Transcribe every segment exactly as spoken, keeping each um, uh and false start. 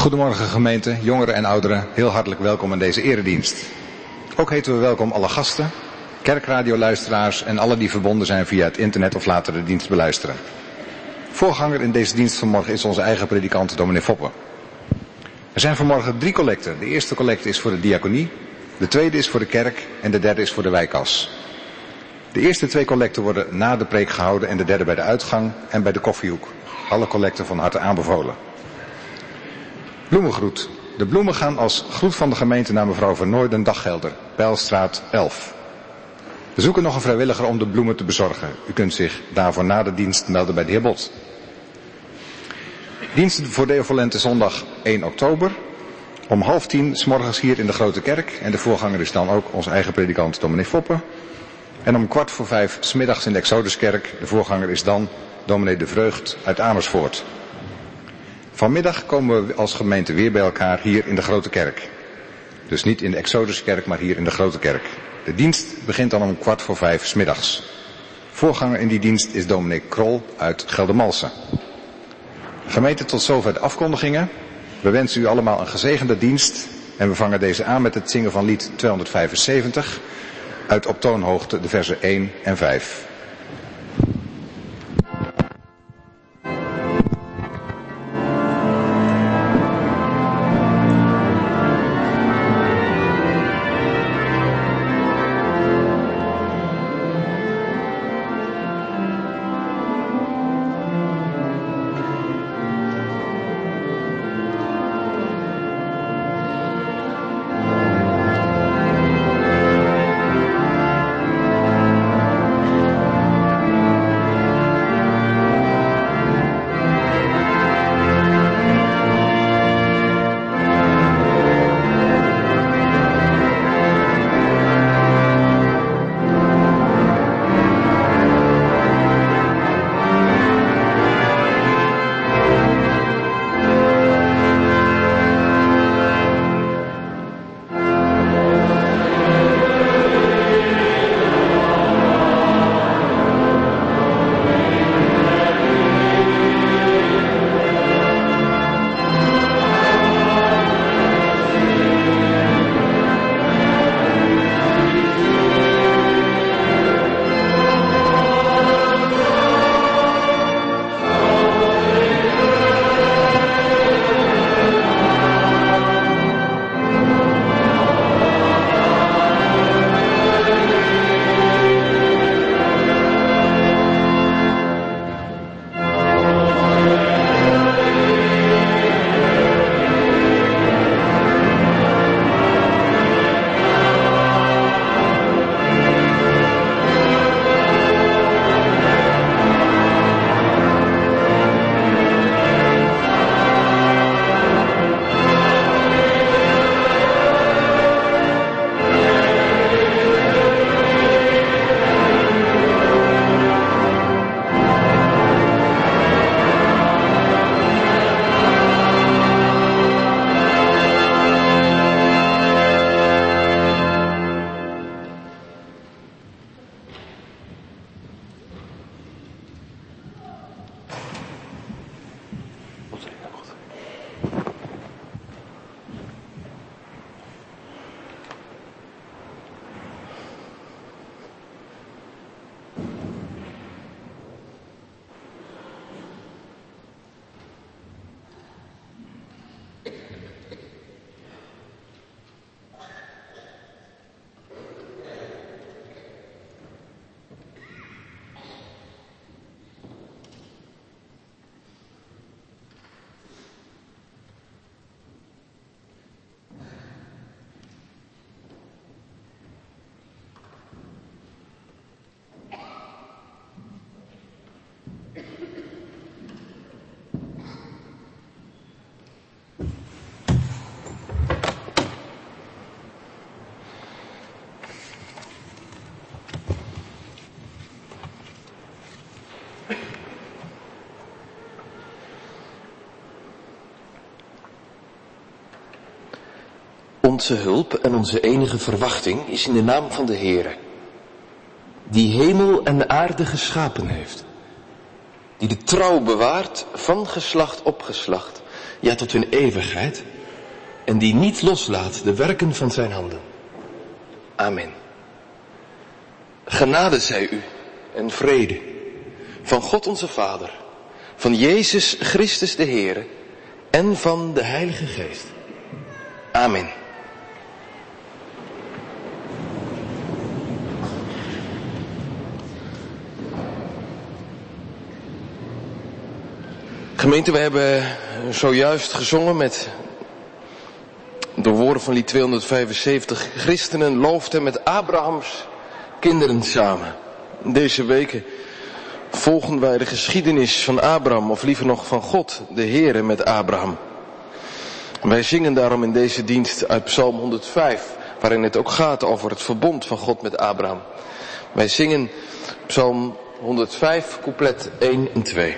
Goedemorgen gemeente, jongeren en ouderen, heel hartelijk welkom aan deze eredienst. Ook heten we welkom alle gasten, kerkradioluisteraars en alle die verbonden zijn via het internet of later de dienst beluisteren. Voorganger in deze dienst vanmorgen is onze eigen predikant dominee Foppe. Er zijn vanmorgen drie collecten. De eerste collecte is voor de diaconie, de tweede is voor de kerk en de derde is voor de wijkkas. De eerste twee collecten worden na de preek gehouden en de derde bij de uitgang en bij de koffiehoek. Alle collecten van harte aanbevolen. Bloemengroet. De bloemen gaan als groet van de gemeente naar mevrouw Vernooyden Daggelder, Bijlstraat elf. We zoeken nog een vrijwilliger om de bloemen te bezorgen. U kunt zich daarvoor na de dienst melden bij de heer Bot. Diensten voor Deo Volente zondag één oktober. Om half tien 's morgens hier in de Grote Kerk. En de voorganger is dan ook onze eigen predikant dominee Foppe. En om kwart voor vijf 's middags in de Exoduskerk. De voorganger is dan dominee De Vreugd uit Amersfoort. Vanmiddag komen we als gemeente weer bij elkaar hier in de Grote Kerk. Dus niet in de Exoduskerk, maar hier in de Grote Kerk. De dienst begint dan om kwart voor vijf 's middags. Voorganger in die dienst is dominee Krol uit Geldermalsen. Gemeente, tot zover de afkondigingen. We wensen u allemaal een gezegende dienst en we vangen deze aan met het zingen van lied tweehonderdvijfenzeventig uit op toonhoogte de versen één en vijf. Onze hulp en onze enige verwachting is in de naam van de Heere, die hemel en aarde geschapen heeft, die de trouw bewaart van geslacht op geslacht ja tot in eeuwigheid, en die niet loslaat de werken van zijn handen. Amen. Genade zij u en vrede van God onze Vader, van Jezus Christus de Heere en van de Heilige Geest. Amen. Gemeente, we hebben zojuist gezongen met de woorden van lied tweehonderdvijfenzeventig. Christenen loofden met Abrahams kinderen samen. Deze weken volgen wij de geschiedenis van Abraham, of liever nog van God, de Heere met Abraham. Wij zingen daarom in deze dienst uit Psalm honderdvijf, waarin het ook gaat over het verbond van God met Abraham. Wij zingen Psalm honderdvijf, couplet één en twee.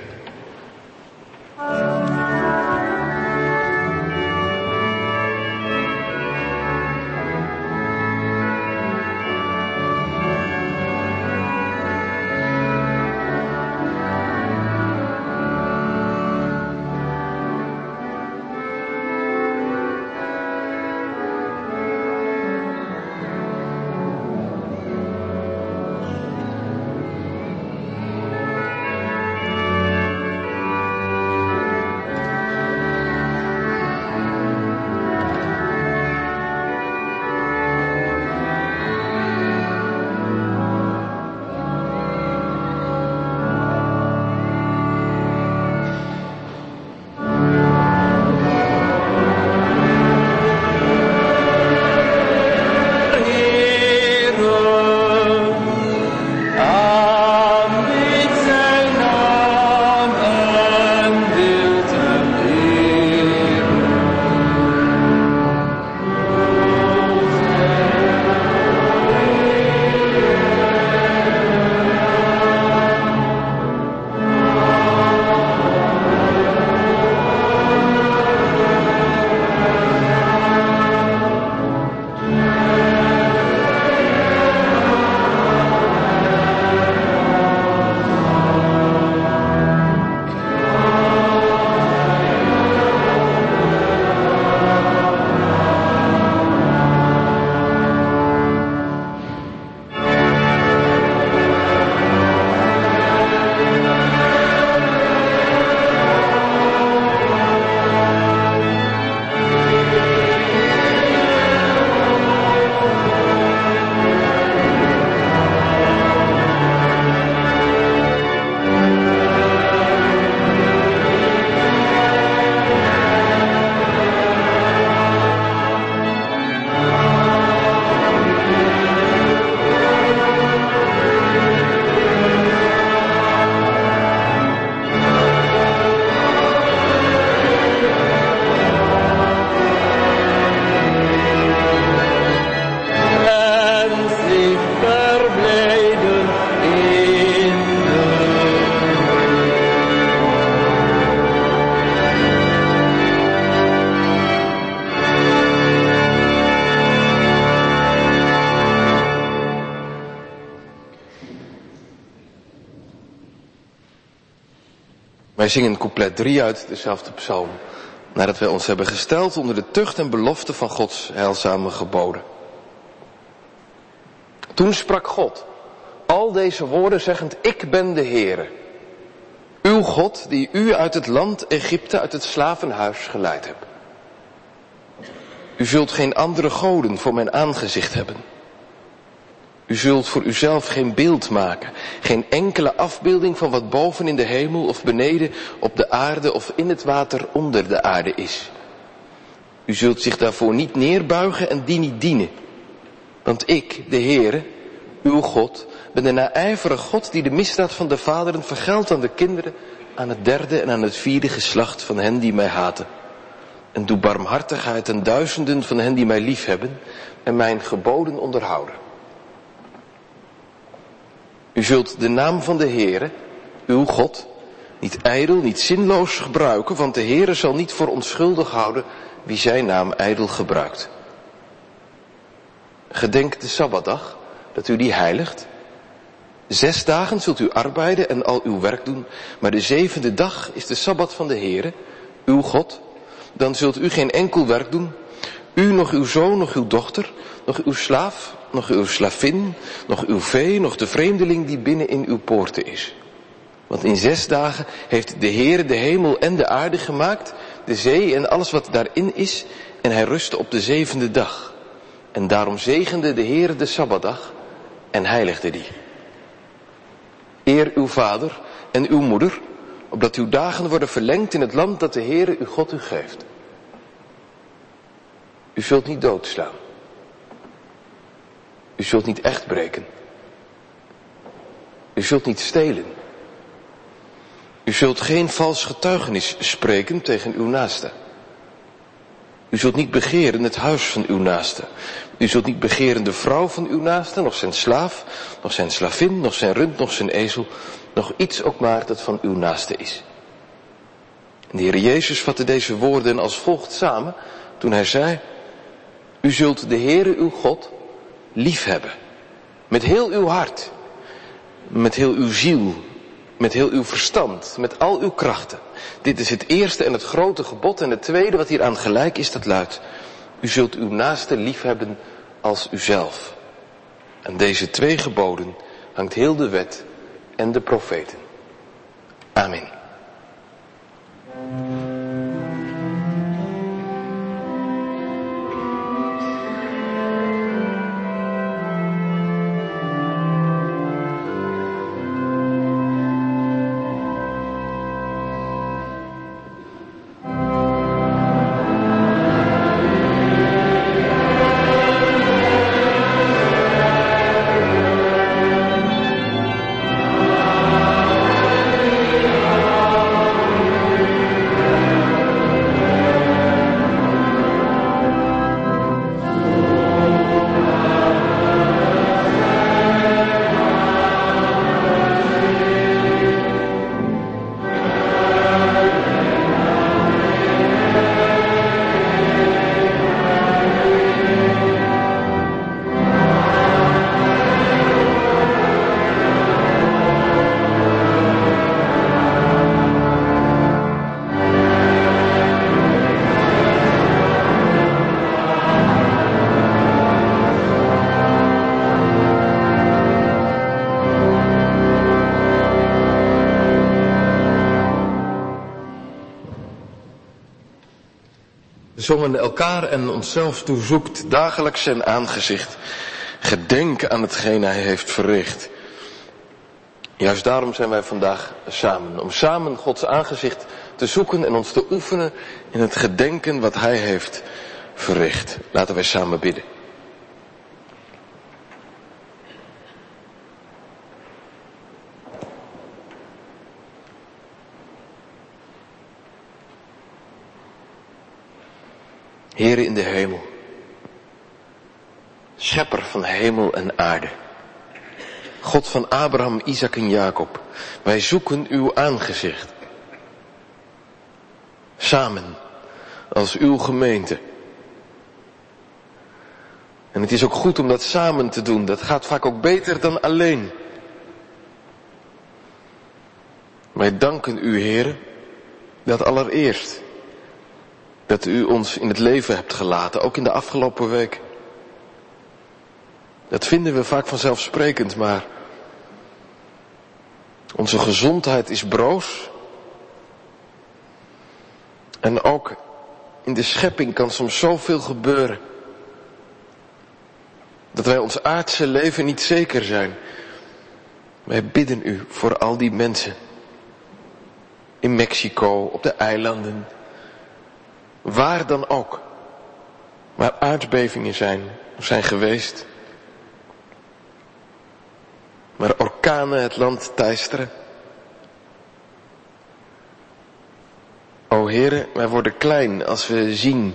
Wij zingen couplet drie uit dezelfde psalm, nadat wij ons hebben gesteld onder de tucht en belofte van Gods heilzame geboden. Toen sprak God al deze woorden zeggend, ik ben de Heere, uw God die u uit het land Egypte, uit het slavenhuis geleid hebt. U zult geen andere goden voor mijn aangezicht hebben. U zult voor uzelf geen beeld maken, geen enkele afbeelding van wat boven in de hemel of beneden op de aarde of in het water onder de aarde is. U zult zich daarvoor niet neerbuigen en die niet dienen. Want ik, de Heere, uw God, ben de naijverige God die de misdaad van de vaderen vergeldt aan de kinderen, aan het derde en aan het vierde geslacht van hen die mij haten. En doe barmhartigheid aan duizenden van hen die mij liefhebben en mijn geboden onderhouden. U zult de naam van de Heere, uw God, niet ijdel, niet zinloos gebruiken, want de Heere zal niet voor onschuldig houden wie zijn naam ijdel gebruikt. Gedenk de Sabbatdag, dat u die heiligt. Zes dagen zult u arbeiden en al uw werk doen, maar de zevende dag is de Sabbat van de Heere, uw God. dan zult u geen enkel werk doen, u, nog uw zoon, nog uw dochter, nog uw slaaf, nog uw slavin, nog uw vee, nog de vreemdeling die binnen in uw poorten is. Want in zes dagen heeft de Heer de hemel en de aarde gemaakt, de zee en alles wat daarin is, en hij rustte op de zevende dag. En daarom zegende de Heer de Sabbatdag en heiligde die. Eer uw vader en uw moeder, opdat uw dagen worden verlengd in het land dat de Heere uw God u geeft. U zult niet doodslaan. U zult niet echt breken. U zult niet stelen. U zult geen vals getuigenis spreken tegen uw naaste. U zult niet begeren het huis van uw naaste. U zult niet begeren de vrouw van uw naaste, nog zijn slaaf, nog zijn slavin, nog zijn rund, nog zijn ezel, nog iets ook maar dat van uw naaste is. En de Heer Jezus vatte deze woorden als volgt samen, toen hij zei, u zult de Heere uw God liefhebben. Met heel uw hart, met heel uw ziel, met heel uw verstand, met al uw krachten. Dit is het eerste en het grote gebod. En het tweede wat hieraan gelijk is, dat luidt, u zult uw naaste liefhebben als uzelf. En deze twee geboden hangt heel de wet en de profeten. Amen. Zongen elkaar en onszelf toezoekt dagelijks zijn aangezicht. Gedenk aan hetgeen hij heeft verricht. Juist daarom zijn wij vandaag samen. Om samen Gods aangezicht te zoeken en ons te oefenen in het gedenken wat hij heeft verricht. Laten wij samen bidden. Heere in de hemel, schepper van hemel en aarde, God van Abraham, Isaac en Jacob, wij zoeken uw aangezicht. Samen, als uw gemeente. En het is ook goed om dat samen te doen, dat gaat vaak ook beter dan alleen. Wij danken u, Heere, dat allereerst dat u ons in het leven hebt gelaten, ook in de afgelopen week. Dat vinden we vaak vanzelfsprekend, maar onze gezondheid is broos. En ook in de schepping kan soms zoveel gebeuren, dat wij ons aardse leven niet zeker zijn. Wij bidden u voor al die mensen. In Mexico, op de eilanden. Waar dan ook. Waar aardbevingen zijn, of zijn geweest. Waar orkanen het land teisteren. O Heere, wij worden klein als we zien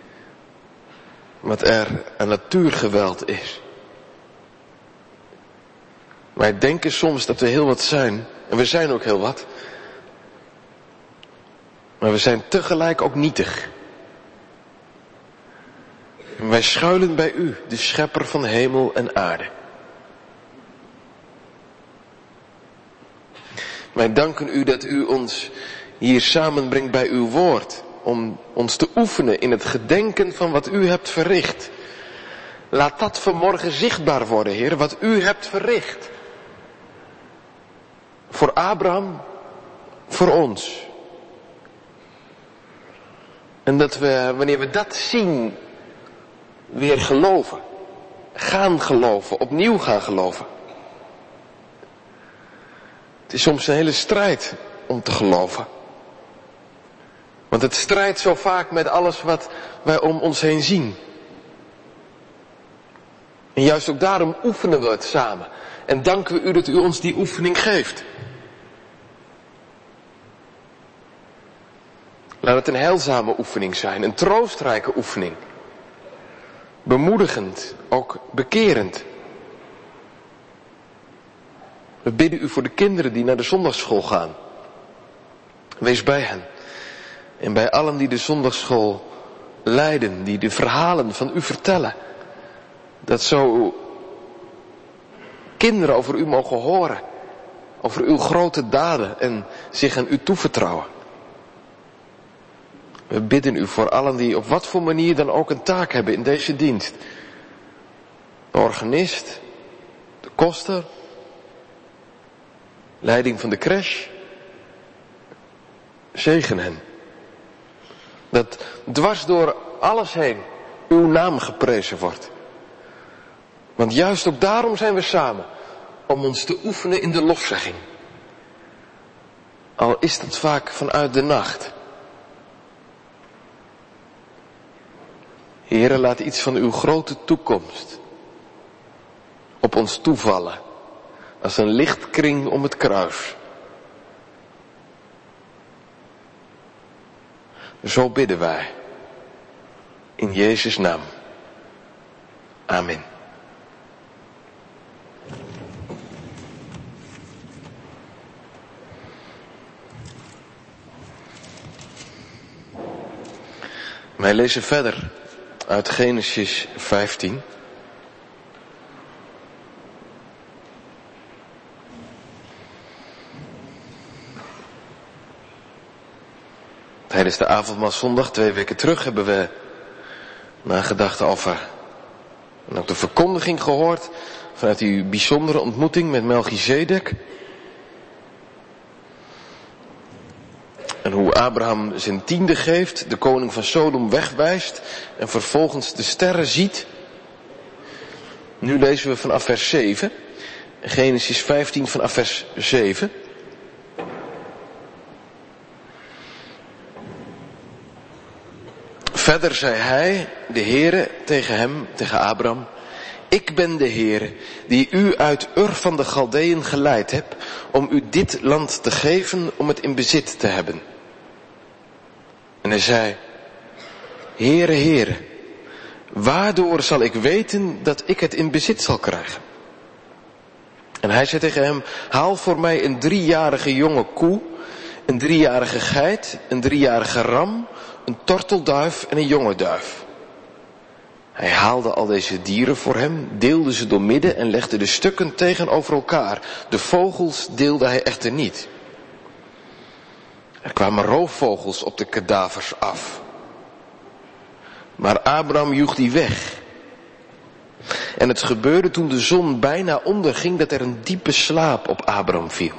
wat er aan natuurgeweld is. Wij denken soms dat we heel wat zijn. En we zijn ook heel wat. Maar we zijn tegelijk ook nietig. En wij schuilen bij u, de schepper van hemel en aarde. Wij danken u dat u ons hier samenbrengt bij uw woord. om ons te oefenen in het gedenken van wat u hebt verricht. Laat dat vanmorgen zichtbaar worden, Heer, wat u hebt verricht. Voor Abraham, voor ons. En dat we, wanneer we dat zien, weer geloven. Gaan geloven, opnieuw gaan geloven. Het is soms een hele strijd om te geloven. Want het strijdt zo vaak met alles wat wij om ons heen zien. En juist ook daarom oefenen we het samen. En danken we u dat u ons die oefening geeft. Laat het een heilzame oefening zijn, een troostrijke oefening. Bemoedigend, ook bekerend. We bidden u voor de kinderen die naar de zondagsschool gaan. Wees bij hen. En bij allen die de zondagsschool leiden, die de verhalen van u vertellen. Dat zo kinderen over u mogen horen. Over uw grote daden en zich aan u toevertrouwen. We bidden u voor allen die op wat voor manier dan ook een taak hebben in deze dienst. De organist, de koster, leiding van de crash. Zegen hen. Dat dwars door alles heen uw naam geprezen wordt. Want juist ook daarom zijn we samen. Om ons te oefenen in de lofzegging. Al is dat vaak vanuit de nacht. Heere, laat iets van uw grote toekomst op ons toevallen. Als een lichtkring om het kruis. Zo bidden wij. In Jezus' naam. Amen. Wij lezen verder uit Genesis vijftien. Tijdens de avondmaalszondag, twee weken terug, hebben we nagedacht over en ook de verkondiging gehoord vanuit die bijzondere ontmoeting met Melchizedek. En hoe Abraham zijn tiende geeft, de koning van Sodom wegwijst en vervolgens de sterren ziet. Nu lezen we vanaf vers zeven, Genesis vijftien vanaf vers zeven. Verder zei hij, de Heere, tegen hem, tegen Abraham: Ik ben de Heere, die u uit Ur van de Galdeën geleid heb, om u dit land te geven, om het in bezit te hebben. En hij zei: Heere, Heere, waardoor zal ik weten dat ik het in bezit zal krijgen? En hij zei tegen hem: Haal voor mij een driejarige jonge koe, een driejarige geit, een driejarige ram, een tortelduif en een jonge duif. Hij haalde al deze dieren voor hem, deelde ze doormidden en legde de stukken tegenover elkaar. De vogels deelde hij echter niet. Er kwamen roofvogels op de kadavers af. Maar Abraham joeg die weg. En het gebeurde toen de zon bijna onderging dat er een diepe slaap op Abraham viel.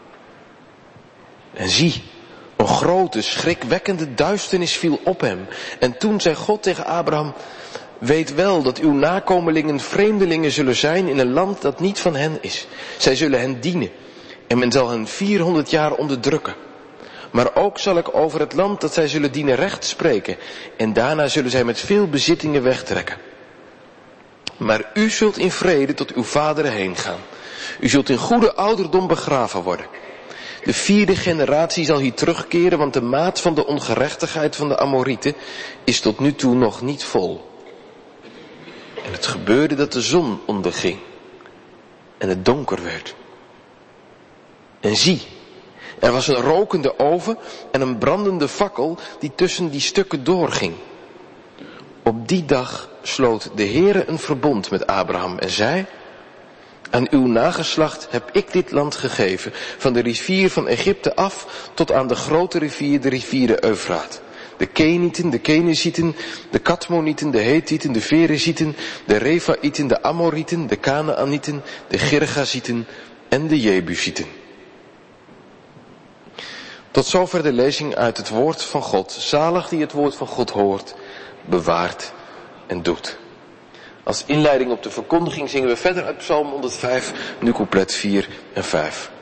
En zie, een grote, schrikwekkende duisternis viel op hem. En toen zei God tegen Abraham: Weet wel dat uw nakomelingen vreemdelingen zullen zijn in een land dat niet van hen is. Zij zullen hen dienen en men zal hen vierhonderd jaar onderdrukken. Maar ook zal ik over het land dat zij zullen dienen recht spreken. En daarna zullen zij met veel bezittingen wegtrekken. Maar u zult in vrede tot uw vaderen heen gaan. U zult in goede ouderdom begraven worden. De vierde generatie zal hier terugkeren, want de maat van de ongerechtigheid van de Amorieten is tot nu toe nog niet vol. En het gebeurde dat de zon onderging en het donker werd. En zie, er was een rokende oven en een brandende fakkel die tussen die stukken doorging. Op die dag sloot de Heere een verbond met Abraham en zei: Aan uw nageslacht heb ik dit land gegeven, van de rivier van Egypte af tot aan de grote rivier, de rivier de Eufraat. de Kenieten, de Kenezieten, de Kadmonieten, de Hethieten, de Ferezieten, de Refaïten, de Amorieten, de Kanaanieten, de Girgazieten en de Jebusieten. Tot zover de lezing uit het woord van God. Zalig die het woord van God hoort, bewaart en doet. Als inleiding op de verkondiging zingen we verder uit Psalm honderdvijf, nu couplet vier en vijf.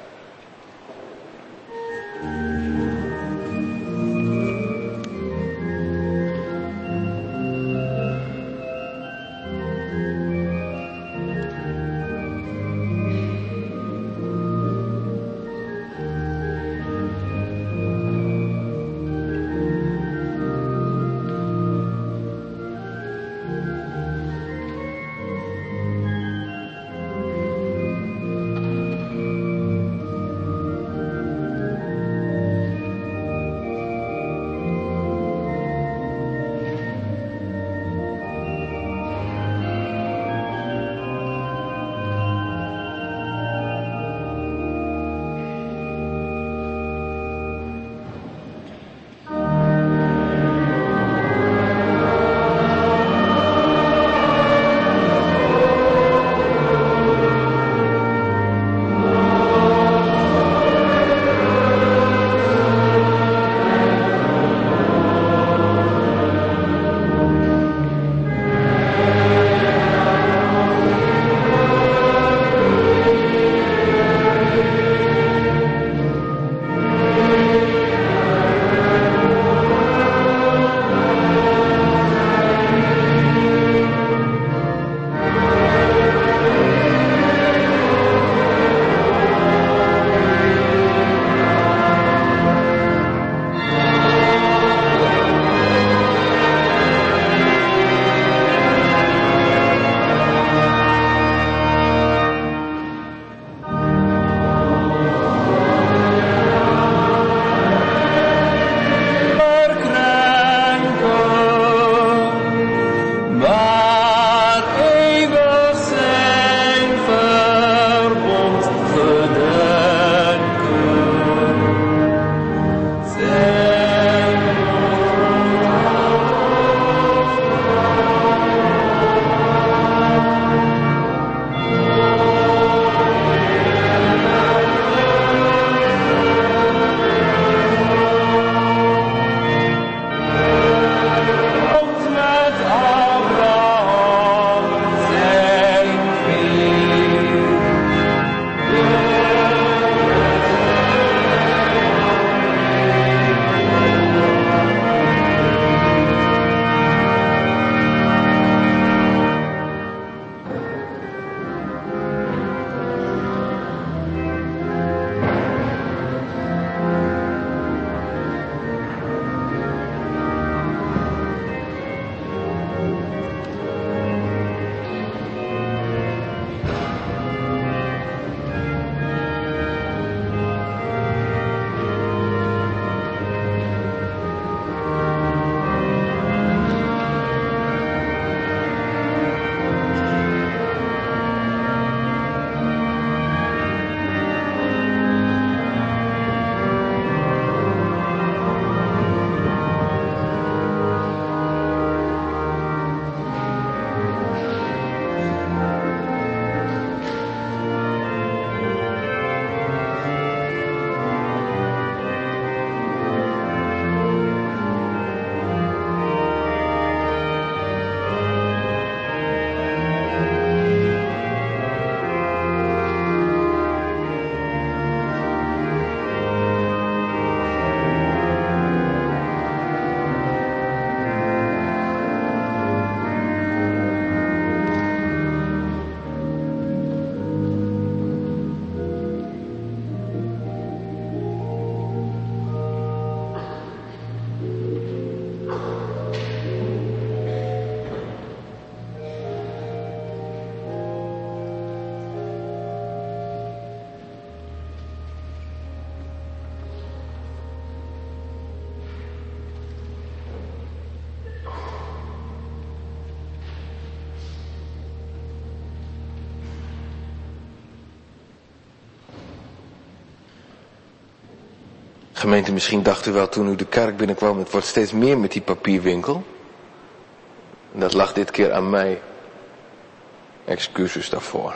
Gemeente, misschien dacht u wel toen u de kerk binnenkwam, het wordt steeds meer met die papierwinkel. En dat lag dit keer aan mij. Excuses daarvoor.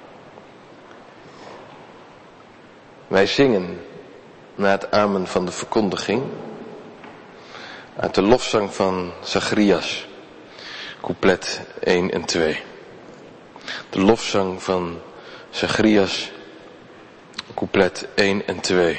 Wij zingen na het amen van de verkondiging uit de lofzang van Zacharias, couplet één en twee. De lofzang van Zacharias, couplet één en twee.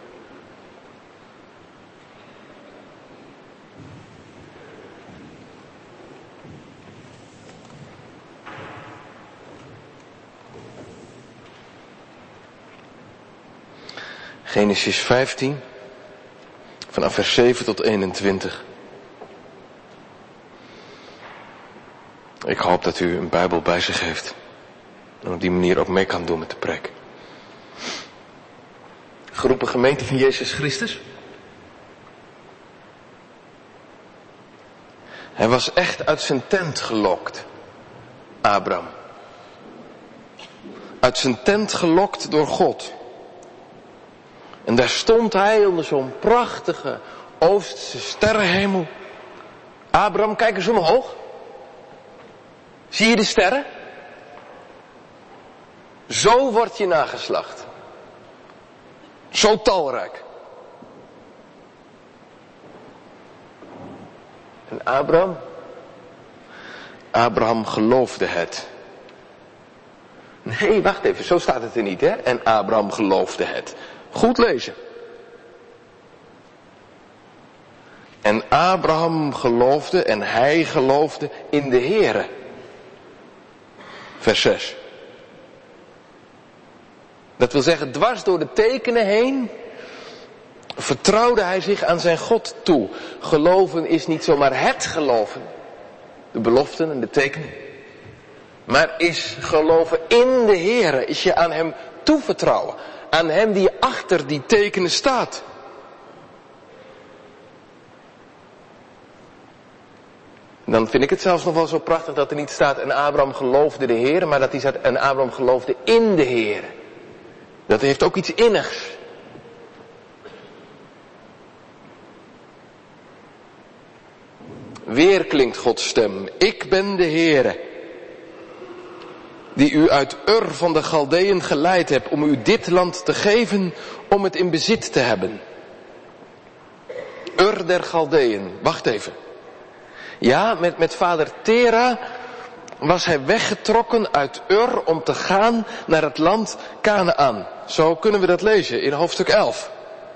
Genesis vijftien, vanaf vers zeven tot eenentwintig. Ik hoop dat u een Bijbel bij zich heeft en op die manier ook mee kan doen met de preek. Geroepen gemeente van Jezus Christus. Hij was echt uit zijn tent gelokt, Abraham. Uit zijn tent gelokt door God. En daar stond hij onder zo'n prachtige Oosterse sterrenhemel. Abraham, kijk eens omhoog. Zie je de sterren? Zo wordt je nageslacht. Zo talrijk. En Abraham? Abraham geloofde het. Nee, wacht even, zo staat het er niet, hè? En Abraham geloofde het. Goed lezen. En Abraham geloofde en hij geloofde in de Heere. Vers zes. Dat wil zeggen, dwars door de tekenen heen vertrouwde hij zich aan zijn God toe. Geloven is niet zomaar het geloven, de beloften en de tekenen, maar is geloven in de Heere, is je aan hem toevertrouwen. Aan hem die achter die tekenen staat. Dan vind ik het zelfs nog wel zo prachtig dat er niet staat en Abraham geloofde de Heer, maar dat hij staat en Abraham geloofde in de Heer. Dat heeft ook iets innigs. Weer klinkt Gods stem. Ik ben de Heere, die u uit Ur van de Galdeën geleid hebt om u dit land te geven om het in bezit te hebben. Ur der Galdeën. Wacht even. Ja, met, met vader Tera was hij weggetrokken uit Ur om te gaan naar het land Kanaan. Zo kunnen we dat lezen in hoofdstuk elf.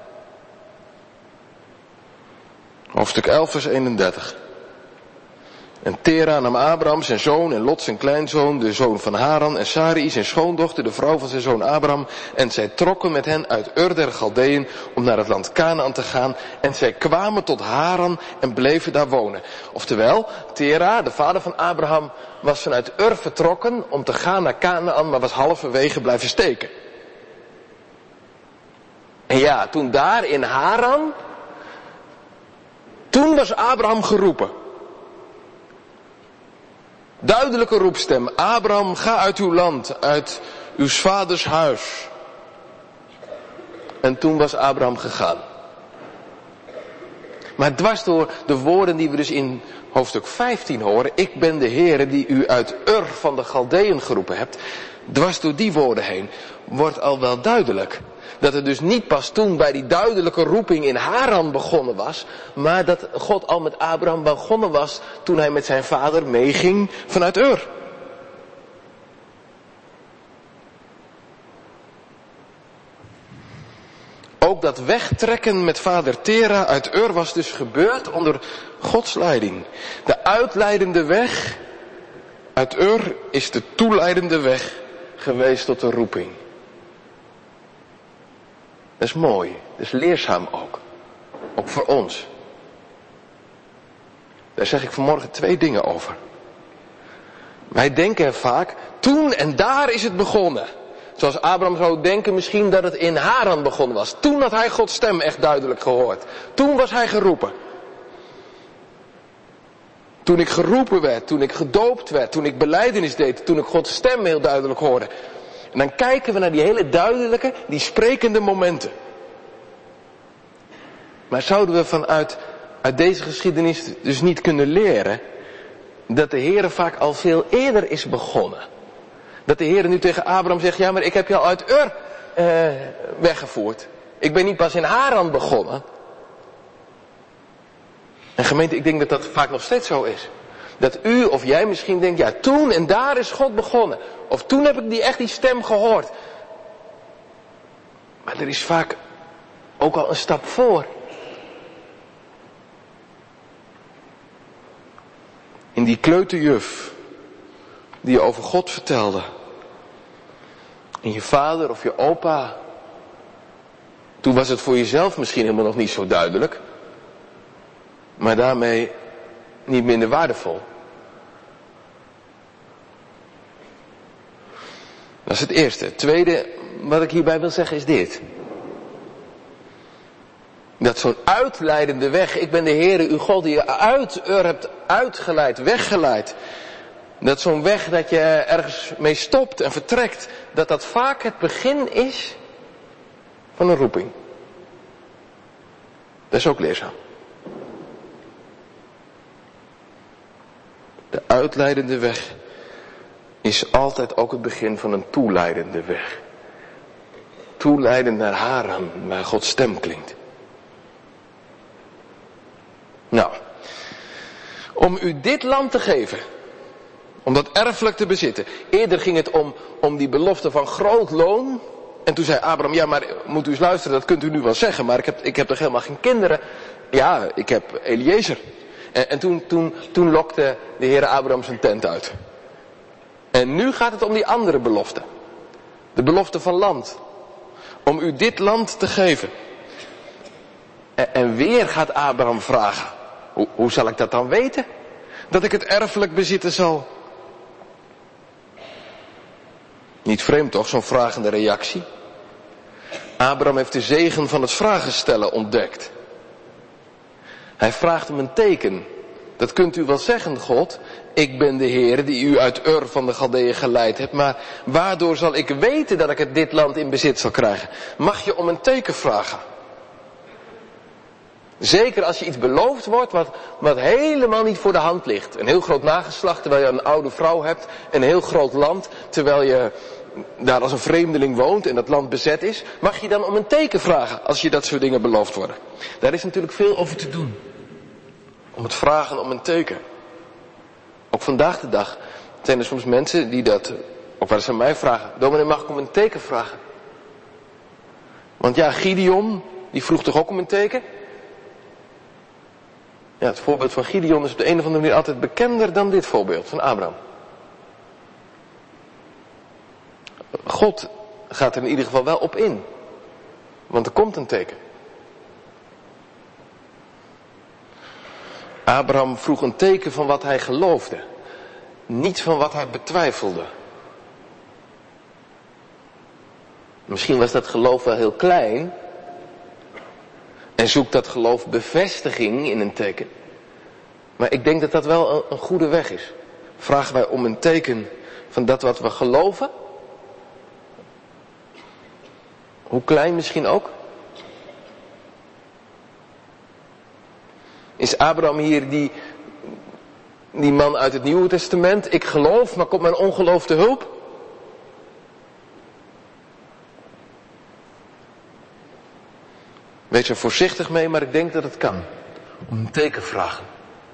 Hoofdstuk elf vers eenendertig. En Tera nam Abraham zijn zoon en Lot zijn kleinzoon, de zoon van Haran en Sarai zijn schoondochter, de vrouw van zijn zoon Abraham. En zij trokken met hen uit Ur der Galdeën om naar het land Kanaan te gaan. En zij kwamen tot Haran en bleven daar wonen. Oftewel, Tera, de vader van Abraham, was vanuit Ur vertrokken om te gaan naar Kanaan, maar was halverwege blijven steken. En ja, toen daar in Haran, toen was Abraham geroepen. Duidelijke roepstem. Abraham, ga uit uw land, uit uw vaders huis. En toen was Abraham gegaan. Maar dwars door de woorden die we dus in hoofdstuk vijftien horen. Ik ben de Heere die u uit Ur van de Galdeën geroepen hebt. Dwars door die woorden heen wordt al wel duidelijk. Dat het dus niet pas toen bij die duidelijke roeping in Haran begonnen was. Maar dat God al met Abraham begonnen was toen hij met zijn vader meeging vanuit Ur. Ook dat wegtrekken met vader Tera uit Ur was dus gebeurd onder Gods leiding. De uitleidende weg uit Ur is de toeleidende weg geweest tot de roeping. Dat is mooi, dat is leerzaam ook. Ook voor ons. Daar zeg ik vanmorgen twee dingen over. Wij denken vaak, toen en daar is het begonnen. Zoals Abraham zou denken misschien dat het in Haran begonnen was. Toen had hij Gods stem echt duidelijk gehoord. Toen was hij geroepen. Toen ik geroepen werd, toen ik gedoopt werd, toen ik belijdenis deed, toen ik Gods stem heel duidelijk hoorde. En dan kijken we naar die hele duidelijke, die sprekende momenten. Maar zouden we vanuit uit deze geschiedenis dus niet kunnen leren dat de Heere vaak al veel eerder is begonnen? Dat de Heere nu tegen Abraham zegt, ja, maar ik heb je al uit Ur uh, weggevoerd. Ik ben niet pas in Haran begonnen. En gemeente, ik denk dat dat vaak nog steeds zo is. Dat u of jij misschien denkt, ja, toen en daar is God begonnen. Of toen heb ik die echt die stem gehoord. Maar er is vaak ook al een stap voor. In die kleuterjuf die je over God vertelde. En je vader of je opa. Toen was het voor jezelf misschien helemaal nog niet zo duidelijk. Maar daarmee niet minder waardevol. Dat is het eerste. Het tweede wat ik hierbij wil zeggen is dit. Dat zo'n uitleidende weg, ik ben de Heere uw God die je uit Ur hebt uitgeleid, weggeleid. Dat zo'n weg dat je ergens mee stopt en vertrekt, dat dat vaak het begin is van een roeping. Dat is ook leerzaam. De uitleidende weg is altijd ook het begin van een toeleidende weg. Toeleidend naar Haran, waar Gods stem klinkt. Nou, om u dit land te geven, om dat erfelijk te bezitten. Eerder ging het om, om die belofte van groot loon. En toen zei Abraham, ja, maar moet u eens luisteren, dat kunt u nu wel zeggen, maar ik heb, ik heb toch helemaal geen kinderen. Ja, ik heb Eliezer. En, en toen, toen, toen lokte de Heere Abraham zijn tent uit. En nu gaat het om die andere belofte. De belofte van land. Om u dit land te geven. En, en weer gaat Abraham vragen. Hoe, hoe zal ik dat dan weten? Dat ik het erfelijk bezitten zal. Niet vreemd toch, zo'n vragende reactie. Abraham heeft de zegen van het vragen stellen ontdekt. Hij vraagt om een teken. Dat kunt u wel zeggen, God. Ik ben de Heer die u uit Ur van de Galdeeën geleid hebt. Maar waardoor zal ik weten dat ik het dit land in bezit zal krijgen? Mag je om een teken vragen? Zeker als je iets beloofd wordt wat, wat helemaal niet voor de hand ligt. Een heel groot nageslacht terwijl je een oude vrouw hebt. Een heel groot land terwijl je daar als een vreemdeling woont en dat land bezet is. Mag je dan om een teken vragen als je dat soort dingen beloofd worden? Daar is natuurlijk veel over te doen. Om het vragen om een teken. Ook vandaag de dag zijn er soms mensen die dat, ook wel eens aan mij vragen. Dominee, mag ik om een teken vragen? Want ja, Gideon, die vroeg toch ook om een teken? Ja, het voorbeeld van Gideon is op de een of andere manier altijd bekender dan dit voorbeeld van Abraham. God gaat er in ieder geval wel op in. Want er komt een teken. Abraham vroeg een teken van wat hij geloofde. Niet van wat hij betwijfelde. Misschien was dat geloof wel heel klein. En zoekt dat geloof bevestiging in een teken. Maar ik denk dat dat wel een, een goede weg is. Vragen wij om een teken van dat wat we geloven? Hoe klein misschien ook? Is Abraham hier die, die man uit het Nieuwe Testament? Ik geloof, maar komt mijn ongeloof te hulp? Wees er voorzichtig mee, maar ik denk dat het kan. Om een teken vragen.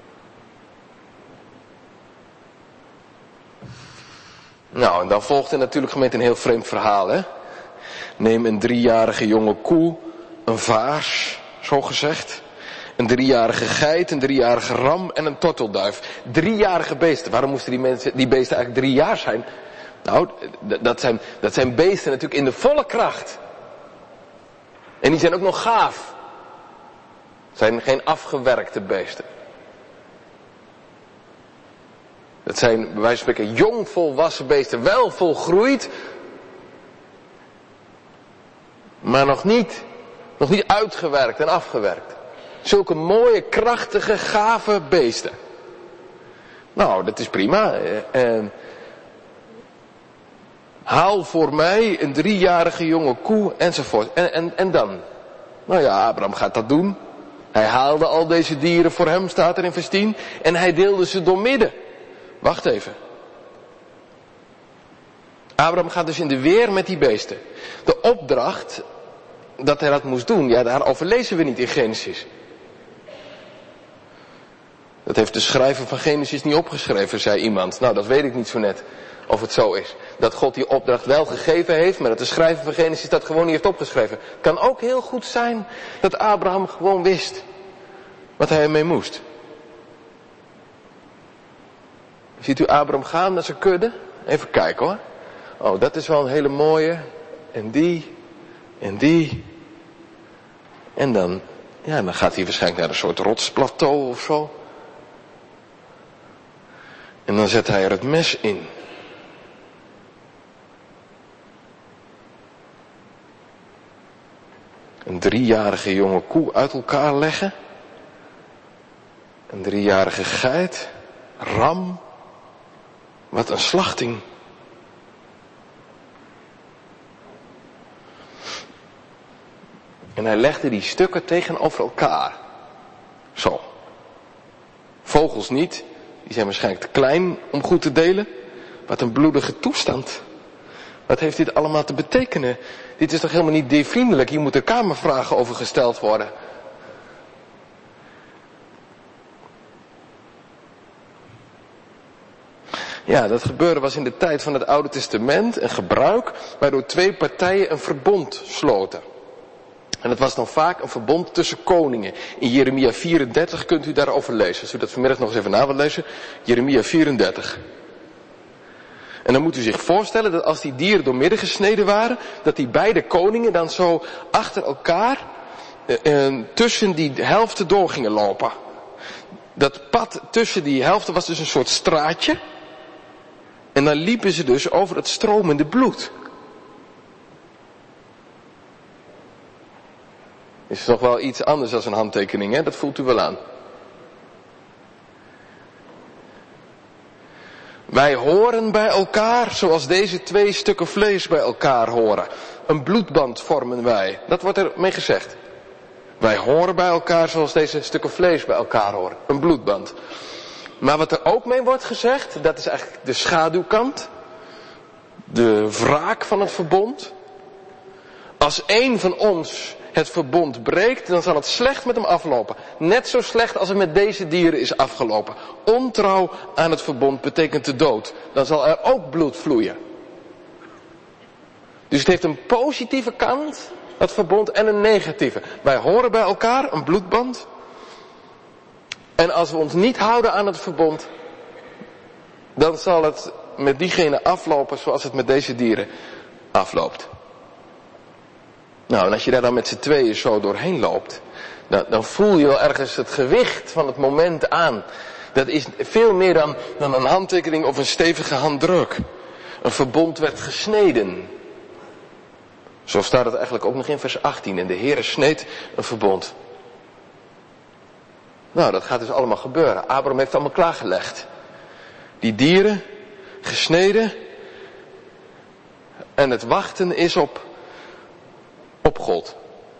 Nou, en dan volgt er natuurlijk gemeente een heel vreemd verhaal, hè. Neem een driejarige jonge koe, een vaars, zo gezegd. Een driejarige geit, een driejarige ram en een tortelduif. Driejarige beesten. Waarom moesten die, mensen, die beesten eigenlijk drie jaar zijn? Nou, dat zijn, dat zijn beesten natuurlijk in de volle kracht. En die zijn ook nog gaaf. Het zijn geen afgewerkte beesten. Dat zijn bij wijze van spreken jong volwassen beesten. Wel volgroeid. Maar nog niet. Nog niet uitgewerkt en afgewerkt. Zulke mooie, krachtige, gave beesten. Nou, dat is prima. En haal voor mij een driejarige jonge koe enzovoort. En, en, en dan? Nou ja, Abraham gaat dat doen. Hij haalde al deze dieren voor hem, staat er in vers tien, en hij deelde ze doormidden. Wacht even. Abraham gaat dus in de weer met die beesten. De opdracht dat hij dat moest doen, ja, daarover lezen we niet in Genesis. Dat heeft de schrijver van Genesis niet opgeschreven, zei iemand. Nou, dat weet ik niet zo net of het zo is. Dat God die opdracht wel gegeven heeft, maar dat de schrijver van Genesis dat gewoon niet heeft opgeschreven. Kan ook heel goed zijn dat Abraham gewoon wist wat hij ermee moest. Ziet u Abraham gaan naar zijn kudde? Even kijken hoor. Oh, dat is wel een hele mooie. En die. En die. En dan, ja, dan gaat hij waarschijnlijk naar een soort rotsplateau of zo. En dan zet hij er het mes in. Een driejarige jonge koe uit elkaar leggen. Een driejarige geit. Ram. Wat een slachting. En hij legde die stukken tegenover elkaar. Zo. Vogels niet. Die zijn waarschijnlijk te klein om goed te delen. Wat een bloedige toestand. Wat heeft dit allemaal te betekenen? Dit is toch helemaal niet diervriendelijk? Hier moeten kamervragen over gesteld worden. Ja, dat gebeuren was in de tijd van het Oude Testament een gebruik waardoor twee partijen een verbond sloten. En dat was dan vaak een verbond tussen koningen. In Jeremia vierendertig kunt u daarover lezen. Als u dat vanmiddag nog eens even na wilt lezen. Jeremia vierendertig. En dan moet u zich voorstellen dat als die dieren doormidden gesneden waren, dat die beide koningen dan zo achter elkaar eh, eh, tussen die helften door gingen lopen. Dat pad tussen die helften was dus een soort straatje. En dan liepen ze dus over het stromende bloed. Is toch wel iets anders dan een handtekening, hè? Dat voelt u wel aan. Wij horen bij elkaar zoals deze twee stukken vlees bij elkaar horen. Een bloedband vormen wij. Dat wordt er mee gezegd. Wij horen bij elkaar zoals deze stukken vlees bij elkaar horen. Een bloedband. Maar wat er ook mee wordt gezegd, dat is eigenlijk de schaduwkant. De wraak van het verbond. Als één van ons het verbond breekt, dan zal het slecht met hem aflopen. Net zo slecht als het met deze dieren is afgelopen. Ontrouw aan het verbond betekent de dood. Dan zal er ook bloed vloeien. Dus het heeft een positieve kant, het verbond, en een negatieve. Wij horen bij elkaar, een bloedband. En als we ons niet houden aan het verbond, dan zal het met diegene aflopen zoals het met deze dieren afloopt. Nou, en als je daar dan met z'n tweeën zo doorheen loopt, dan, dan voel je wel ergens het gewicht van het moment aan. Dat is veel meer dan, dan een handtekening of een stevige handdruk. Een verbond werd gesneden. Zo staat het eigenlijk ook nog in vers achttien. En de Heere sneed een verbond. Nou, dat gaat dus allemaal gebeuren. Abraham heeft het allemaal klaargelegd. Die dieren, gesneden. En het wachten is op, op God.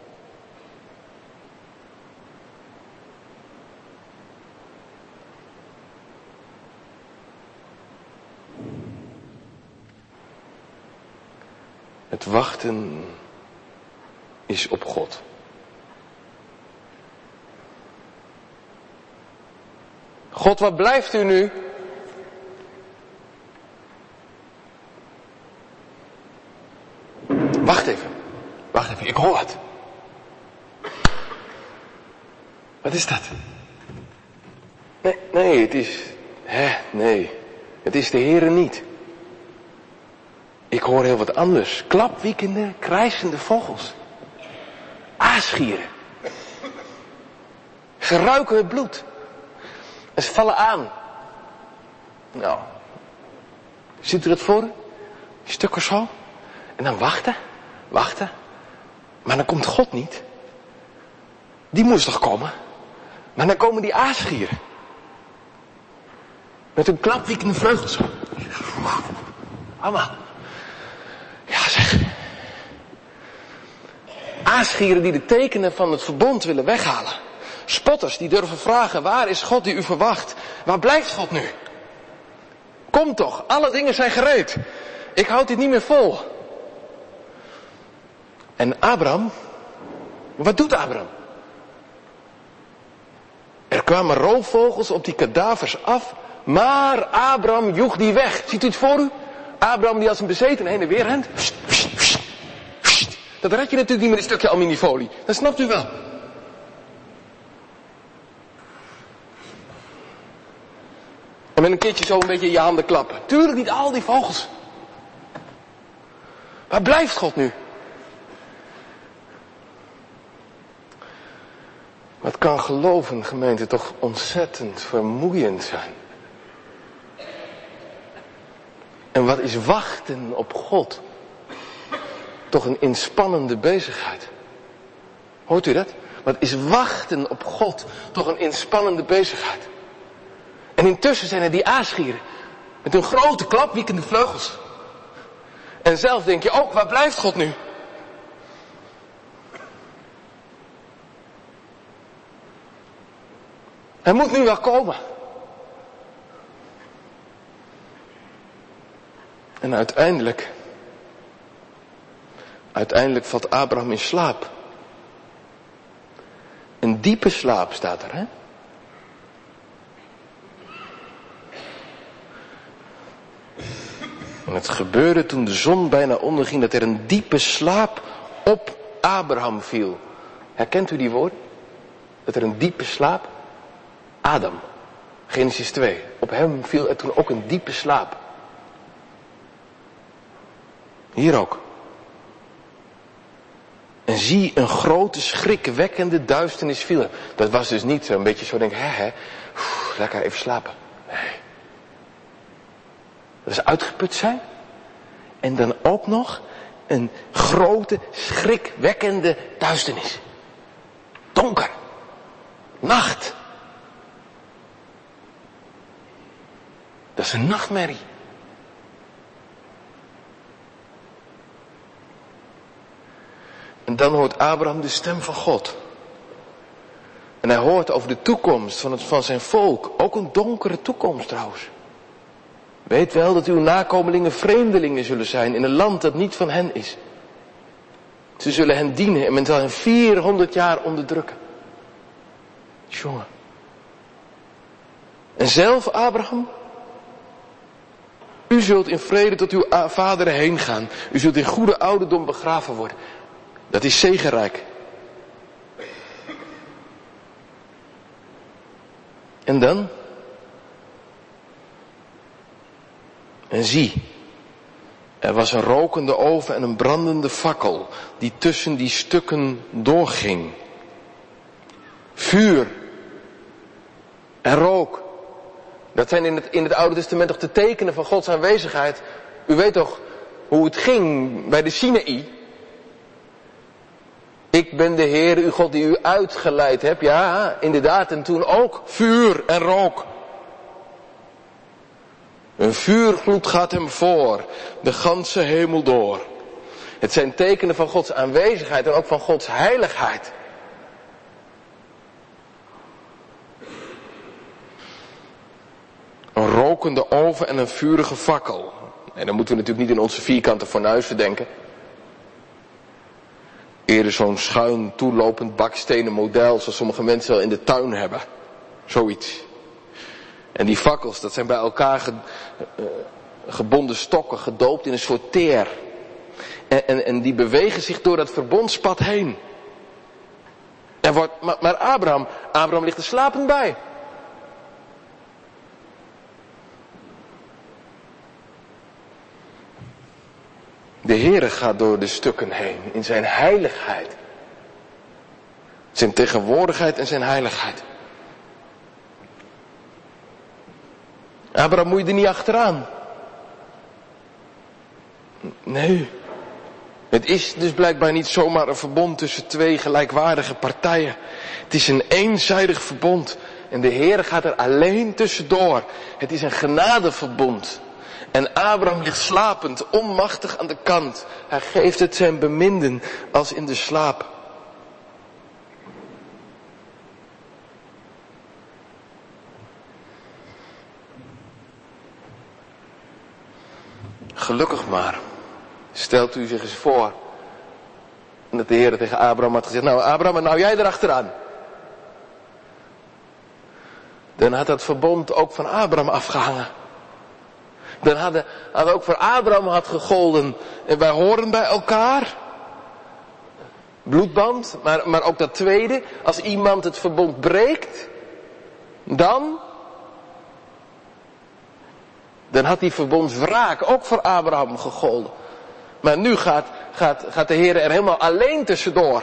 Het wachten is op God. God, waar blijft u nu? Wacht even. Wacht even, ik hoor het. Wat is dat? Nee, nee, het is... Hè, nee. Het is de Heere niet. Ik hoor heel wat anders. Klapwiekende, krijsende vogels. Aasgieren. Ze ruiken het bloed. En ze vallen aan. Nou. Ziet u dat voor u? Die stukken zo. En dan wachten. Wachten. Maar dan komt God niet. Die moest toch komen? Maar dan komen die aasgieren. Met hun klapwiekende vleugels. Allemaal. Ja zeg. Aasgieren die de tekenen van het verbond willen weghalen. Spotters die durven vragen, waar is God die u verwacht? Waar blijft God nu? Kom toch, alle dingen zijn gereed. Ik houd dit niet meer vol. En Abraham, wat doet Abraham? Er kwamen roofvogels op die kadavers af, maar Abraham joeg die weg. Ziet u het voor u? Abraham die als een bezeten heen en weer rent. Dat red je natuurlijk niet met een stukje aluminiumfolie. Dat snapt u wel. En met een keertje zo een beetje in je handen klappen. Tuurlijk niet al die vogels. Waar blijft God nu? Wat kan geloven, gemeente, toch ontzettend vermoeiend zijn. En wat is wachten op God? Toch een inspannende bezigheid. Hoort u dat? Wat is wachten op God? Toch een inspannende bezigheid. En intussen zijn er die aasgieren. Met hun grote klapwiekende vleugels. En zelf denk je ook, waar blijft God nu? Hij moet nu wel komen. En uiteindelijk, uiteindelijk valt Abraham in slaap. Een diepe slaap staat er, hè? En het gebeurde toen de zon bijna onderging dat er een diepe slaap op Abraham viel. Herkent u die woorden? Dat er een diepe slaap? Adam, Genesis twee. Op hem viel er toen ook een diepe slaap. Hier ook. En zie, een grote schrikwekkende duisternis viel hem. Dat was dus niet zo een beetje zo denk, hè hè, oef, lekker even slapen. Nee. Dat is uitgeput zijn. En dan ook nog een grote schrikwekkende duisternis. Donker. Nacht. Dat is een nachtmerrie. En dan hoort Abraham de stem van God. En hij hoort over de toekomst van, het, van zijn volk. Ook een donkere toekomst trouwens. Weet wel dat uw nakomelingen vreemdelingen zullen zijn in een land dat niet van hen is. Ze zullen hen dienen en men zal hen vierhonderd jaar onderdrukken. Jongen. En zelf Abraham? U zult in vrede tot uw vaderen heen gaan. U zult in goede ouderdom begraven worden. Dat is zegenrijk. En dan? En zie, er was een rokende oven en een brandende fakkel die tussen die stukken doorging. Vuur en rook. Dat zijn in het, in het Oude Testament toch de tekenen van Gods aanwezigheid. U weet toch hoe het ging bij de Sinaï. Ik ben de Heer, uw God, die u uitgeleid hebt. Ja, inderdaad. En toen ook vuur en rook. Een vuurgloed gaat hem voor, de ganse hemel door. Het zijn tekenen van Gods aanwezigheid en ook van Gods heiligheid. Een rokende oven en een vurige fakkel. En dan moeten we natuurlijk niet in onze vierkante fornuizen denken. Eerder zo'n schuin toelopend bakstenen model zoals sommige mensen wel in de tuin hebben. Zoiets. En die fakkels, dat zijn bij elkaar ge, uh, gebonden stokken, gedoopt in een soort teer. En, en, en die bewegen zich door dat verbondspad heen. En wordt, maar, maar Abraham, Abraham ligt er slapend bij. De Heere gaat door de stukken heen in zijn heiligheid. Zijn tegenwoordigheid en zijn heiligheid. Abraham, moet je er niet achteraan? Nee. Het is dus blijkbaar niet zomaar een verbond tussen twee gelijkwaardige partijen. Het is een eenzijdig verbond. En de Heer gaat er alleen tussendoor. Het is een genadeverbond. En Abraham ligt slapend, onmachtig aan de kant. Hij geeft het zijn beminden als in de slaap. Gelukkig maar. Stelt u zich eens voor. Dat de Heer tegen Abraham had gezegd, nou Abraham, nou jij erachteraan. Dan had dat verbond ook van Abraham afgehangen. Dan had, had ook voor Abraham had gegolden. En wij horen bij elkaar. Bloedband. Maar, maar ook dat tweede. Als iemand het verbond breekt. Dan. Dan had die verbondswraak ook voor Abraham gegolden. Maar nu gaat, gaat, gaat de Heer er helemaal alleen tussendoor.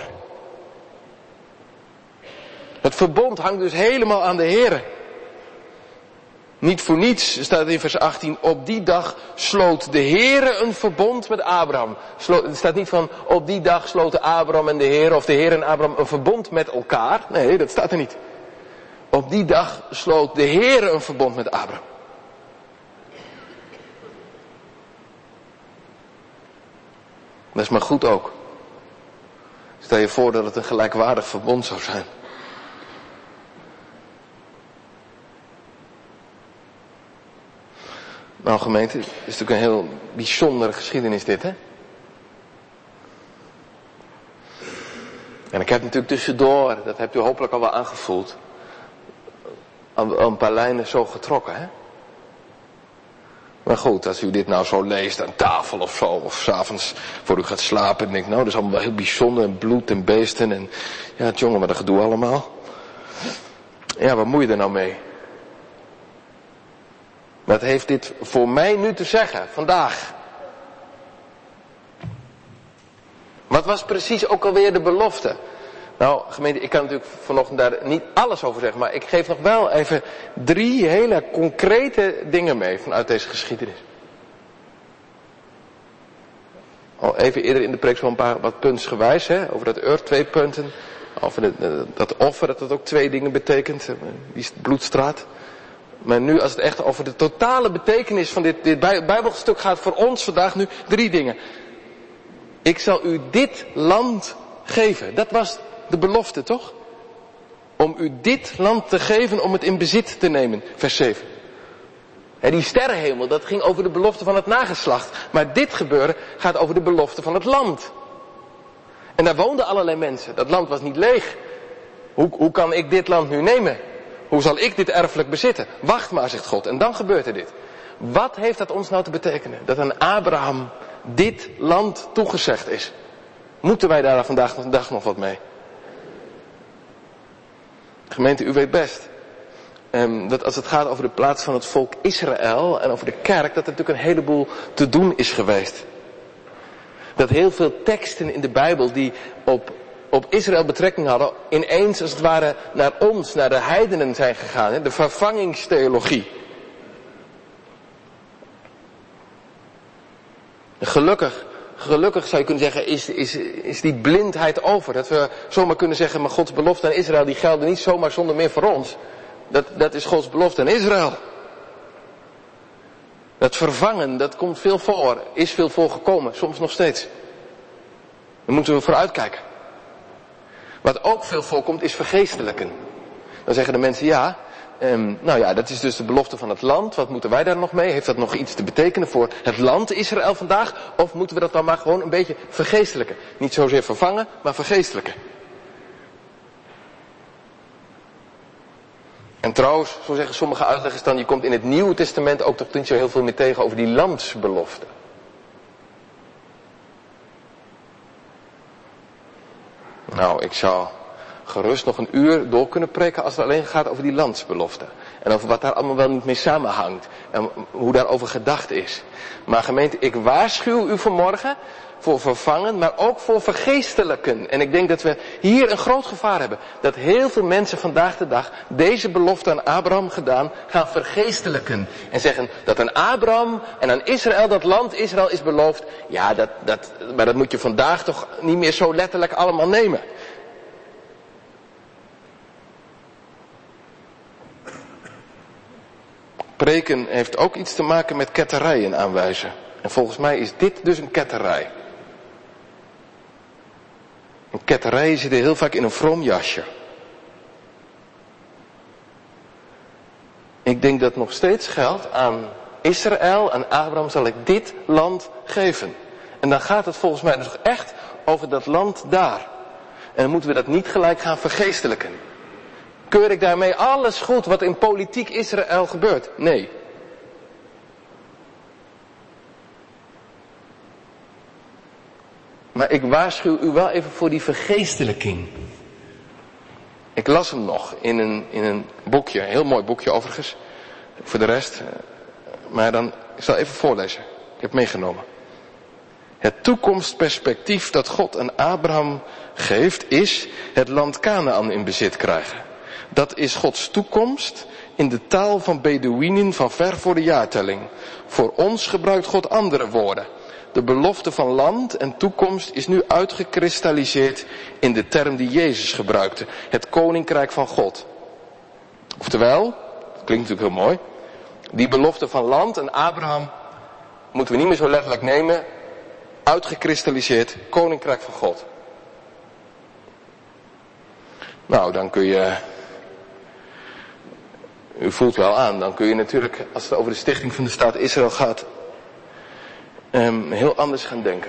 Het verbond hangt dus helemaal aan de Heer. Niet voor niets staat in vers achttien, op die dag sloot de Heere een verbond met Abraham. Het staat niet van, op die dag sloten Abraham en de Heere, of de Heer en Abraham een verbond met elkaar. Nee, dat staat er niet. Op die dag sloot de Heere een verbond met Abraham. Dat is maar goed ook. Stel je voor dat het een gelijkwaardig verbond zou zijn. Nou gemeente, het is natuurlijk een heel bijzondere geschiedenis dit, hè? En ik heb natuurlijk tussendoor, dat hebt u hopelijk al wel aangevoeld, al een paar lijnen zo getrokken, hè? Maar goed, als u dit nou zo leest aan tafel of zo, of 's avonds voor u gaat slapen en denkt, nou dat is allemaal wel heel bijzonder, en bloed en beesten en, ja jongen, maar dat gedoe allemaal. Ja, wat moet je er nou mee? Wat heeft dit voor mij nu te zeggen, vandaag? Wat was precies ook alweer de belofte? Nou, gemeente, ik kan natuurlijk vanochtend daar niet alles over zeggen, maar ik geef nog wel even drie hele concrete dingen mee vanuit deze geschiedenis. Al even eerder in de preek zo'n paar wat puntsgewijs, hè, over dat ur, twee punten. Over de, dat offer, dat dat ook twee dingen betekent, die bloedstraat. Maar nu, als het echt over de totale betekenis van dit, dit Bijbelstuk gaat, voor ons vandaag nu drie dingen. Ik zal u dit land geven. Dat was de belofte, toch? Om u dit land te geven, om het in bezit te nemen. Vers zeven. En die sterrenhemel, dat ging over de belofte van het nageslacht. Maar dit gebeuren gaat over de belofte van het land. En daar woonden allerlei mensen. Dat land was niet leeg. Hoe, hoe kan ik dit land nu nemen? Hoe zal ik dit erfelijk bezitten? Wacht maar, zegt God. En dan gebeurt er dit. Wat heeft dat ons nou te betekenen? Dat aan Abraham dit land toegezegd is. Moeten wij daar vandaag de dag nog wat mee? Gemeente, u weet best. Um, dat als het gaat over de plaats van het volk Israël en over de kerk, dat er natuurlijk een heleboel te doen is geweest. Dat heel veel teksten in de Bijbel die op, op Israël betrekking hadden, ineens als het ware naar ons, naar de heidenen zijn gegaan. Hè? De vervangingstheologie. Gelukkig, gelukkig zou je kunnen zeggen, is, is, is die blindheid over. Dat we zomaar kunnen zeggen, maar Gods belofte aan Israël, die gelden niet zomaar zonder meer voor ons. Dat, dat is Gods belofte aan Israël. Dat vervangen, dat komt veel voor, is veel voorgekomen, soms nog steeds. Daar moeten we voor uitkijken. Wat ook veel voorkomt is vergeestelijken. Dan zeggen de mensen, ja, um, nou ja, dat is dus de belofte van het land. Wat moeten wij daar nog mee? Heeft dat nog iets te betekenen voor het land Israël vandaag? Of moeten we dat dan maar gewoon een beetje vergeestelijken? Niet zozeer vervangen, maar vergeestelijken. En trouwens, zo zeggen sommige uitleggers dan, je komt in het Nieuwe Testament ook toch niet zo heel veel meer tegen over die landsbelofte. Nou, ik zou gerust nog een uur door kunnen preken als het alleen gaat over die landsbelofte. En over wat daar allemaal wel niet mee samenhangt. En hoe daarover gedacht is. Maar gemeente, ik waarschuw u vanmorgen voor vervangen, maar ook voor vergeestelijken. En ik denk dat we hier een groot gevaar hebben. Dat heel veel mensen vandaag de dag deze belofte aan Abraham gedaan, gaan vergeestelijken. En zeggen dat aan Abraham en aan Israël, dat land Israël is beloofd. Ja, dat, dat, maar dat moet je vandaag toch niet meer zo letterlijk allemaal nemen. Preken heeft ook iets te maken met ketterijen aanwijzen. En volgens mij is dit dus een ketterij. Een ketterij zit heel vaak in een vroom jasje. Ik denk dat nog steeds geldt aan Israël, aan Abraham zal ik dit land geven. En dan gaat het volgens mij dus echt over dat land daar. En dan moeten we dat niet gelijk gaan vergeestelijken. Keur ik daarmee alles goed wat in politiek Israël gebeurt? Nee. Maar ik waarschuw u wel even voor die vergeestelijking. Ik las hem nog in een, in een boekje, een heel mooi boekje overigens. Voor de rest. Maar dan, ik zal even voorlezen. Ik heb meegenomen. Het toekomstperspectief dat God aan Abraham geeft is het land Kanaan in bezit krijgen. Dat is Gods toekomst in de taal van Bedouinen van ver voor de jaartelling. Voor ons gebruikt God andere woorden. De belofte van land en toekomst is nu uitgekristalliseerd in de term die Jezus gebruikte. Het koninkrijk van God. Oftewel, dat klinkt natuurlijk heel mooi. Die belofte van land en Abraham moeten we niet meer zo letterlijk nemen. Uitgekristalliseerd, koninkrijk van God. Nou, dan kun je... U voelt wel aan, dan kun je natuurlijk, als het over de stichting van de staat Israël gaat, um, heel anders gaan denken.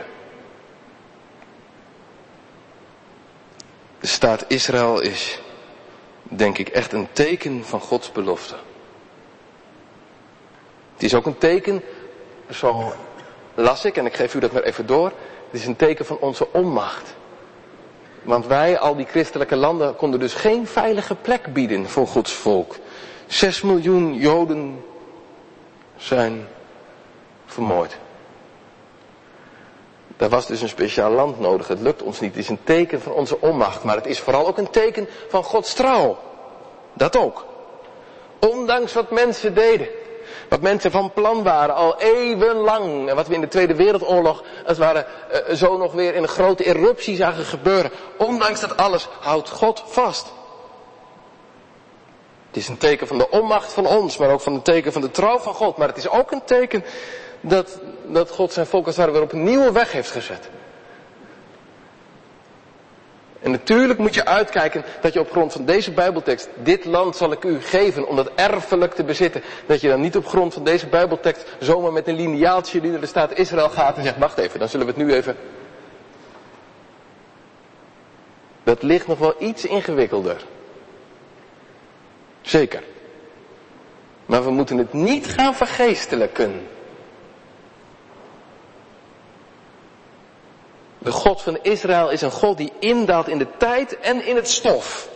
De staat Israël is, denk ik, echt een teken van Gods belofte. Het is ook een teken, zo las ik, en ik geef u dat maar even door. Het is een teken van onze onmacht. Want wij, al die christelijke landen, konden dus geen veilige plek bieden voor Gods volk. Zes miljoen Joden zijn vermoord. Daar was dus een speciaal land nodig. Het lukt ons niet. Het is een teken van onze onmacht. Maar het is vooral ook een teken van Gods trouw. Dat ook. Ondanks wat mensen deden. Wat mensen van plan waren al eeuwenlang. En wat we in de Tweede Wereldoorlog als het ware uh, zo nog weer in een grote eruptie zagen gebeuren. Ondanks dat alles houdt God vast. Het is een teken van de onmacht van ons, maar ook van een teken van de trouw van God. Maar het is ook een teken dat, dat God zijn volk als het ware weer op een nieuwe weg heeft gezet. En natuurlijk moet je uitkijken dat je op grond van deze Bijbeltekst, dit land zal ik u geven om dat erfelijk te bezitten. Dat je dan niet op grond van deze Bijbeltekst zomaar met een lineaaltje die naar de staat Israël gaat en zegt, wacht even, dan zullen we het nu even... Dat ligt nog wel iets ingewikkelder. Zeker. Maar we moeten het niet gaan vergeestelijken. De God van Israël is een God die indaalt in de tijd en in het stof.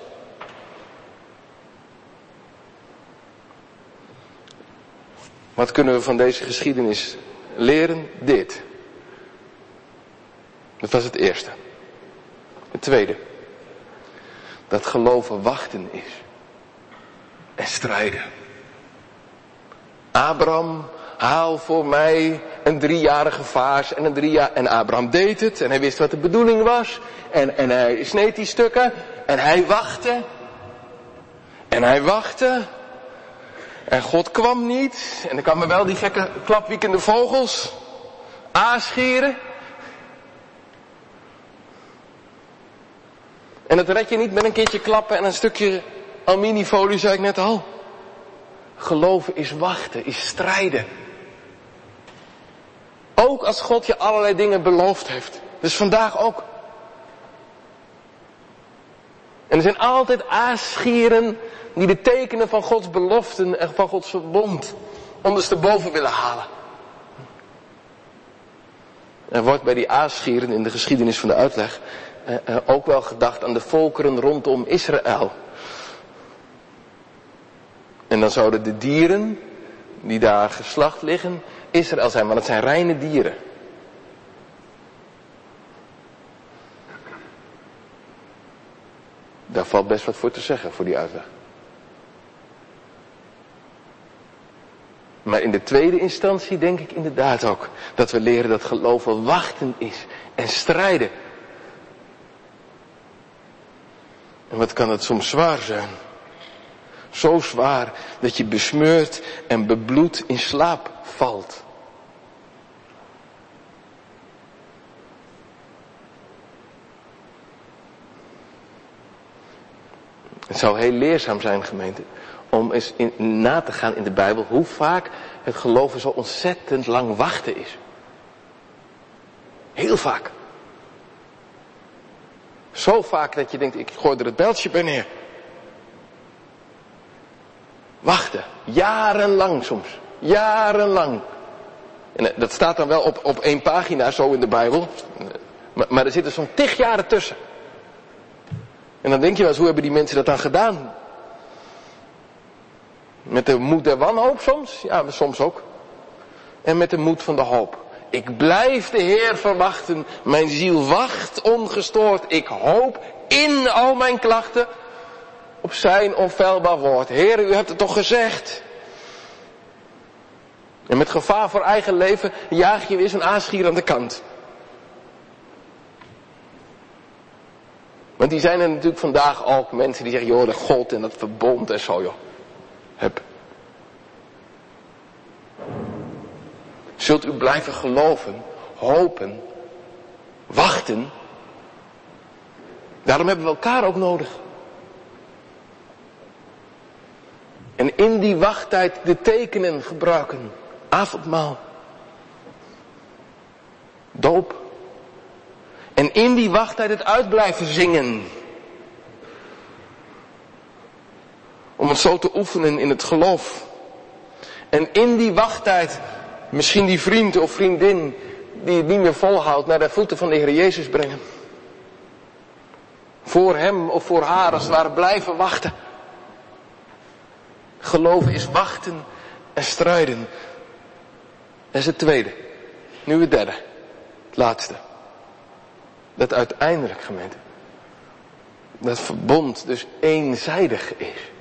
Wat kunnen we van deze geschiedenis leren? Dit. Dat was het eerste. Het tweede. Dat geloven wachten is. En strijden. Abraham, haal voor mij een driejarige vaas en een drie jaar... En Abraham deed het en hij wist wat de bedoeling was. En, en hij sneed die stukken en hij wachtte. En hij wachtte. En God kwam niet. En dan kwamen wel die gekke klapwiekende vogels. Aasgieren. En dat red je niet met een keertje klappen en een stukje aluminiumfolie, zei ik net al. Geloven is wachten, is strijden. Ook als God je allerlei dingen beloofd heeft. Dus vandaag ook. En er zijn altijd aasgieren die de tekenen van Gods beloften en van Gods verbond ondersteboven willen halen. Er wordt bij die aasgieren in de geschiedenis van de uitleg eh, eh, ook wel gedacht aan de volkeren rondom Israël. En dan zouden de dieren die daar geslacht liggen Israël zijn, maar dat zijn reine dieren. Daar valt best wat voor te zeggen, voor die uitleg. Maar in de tweede instantie denk ik inderdaad ook dat we leren dat geloven wachten is en strijden. En wat kan het soms zwaar zijn? Zo zwaar dat je besmeurd en bebloed in slaap valt. Het zou heel leerzaam zijn, gemeente, om eens in, na te gaan in de Bijbel hoe vaak het geloven zo ontzettend lang wachten is. Heel vaak. Zo vaak dat je denkt, ik gooi er het beltje bij neer. Wachten. Jarenlang soms. Jarenlang. En dat staat dan wel op, op één pagina zo in de Bijbel. Maar, maar er zitten zo'n tig jaren tussen. En dan denk je wel eens, hoe hebben die mensen dat dan gedaan? Met de moed der wanhoop soms? Ja, maar soms ook. En met de moed van de hoop. Ik blijf de Heer verwachten. Mijn ziel wacht ongestoord. Ik hoop in al mijn klachten op zijn onfeilbaar woord. Heer, u hebt het toch gezegd? En met gevaar voor eigen leven jaag je weer zo'n aasgier aan de kant. Want die zijn er natuurlijk vandaag ook mensen die zeggen, joh, de God en dat verbond en zo, joh. Heb. Zult u blijven geloven, hopen, wachten? Daarom hebben we elkaar ook nodig. En in die wachttijd de tekenen gebruiken. Avondmaal. Doop. En in die wachttijd het uitblijven zingen. Om het zo te oefenen in het geloof. En in die wachttijd misschien die vriend of vriendin die het niet meer volhoudt naar de voeten van de Heer Jezus brengen. Voor hem of voor haar als het ware blijven wachten. Geloven is wachten en strijden. Dat is het tweede. Nu het derde. Het laatste. Dat uiteindelijk, gemeente, dat verbond dus eenzijdig is.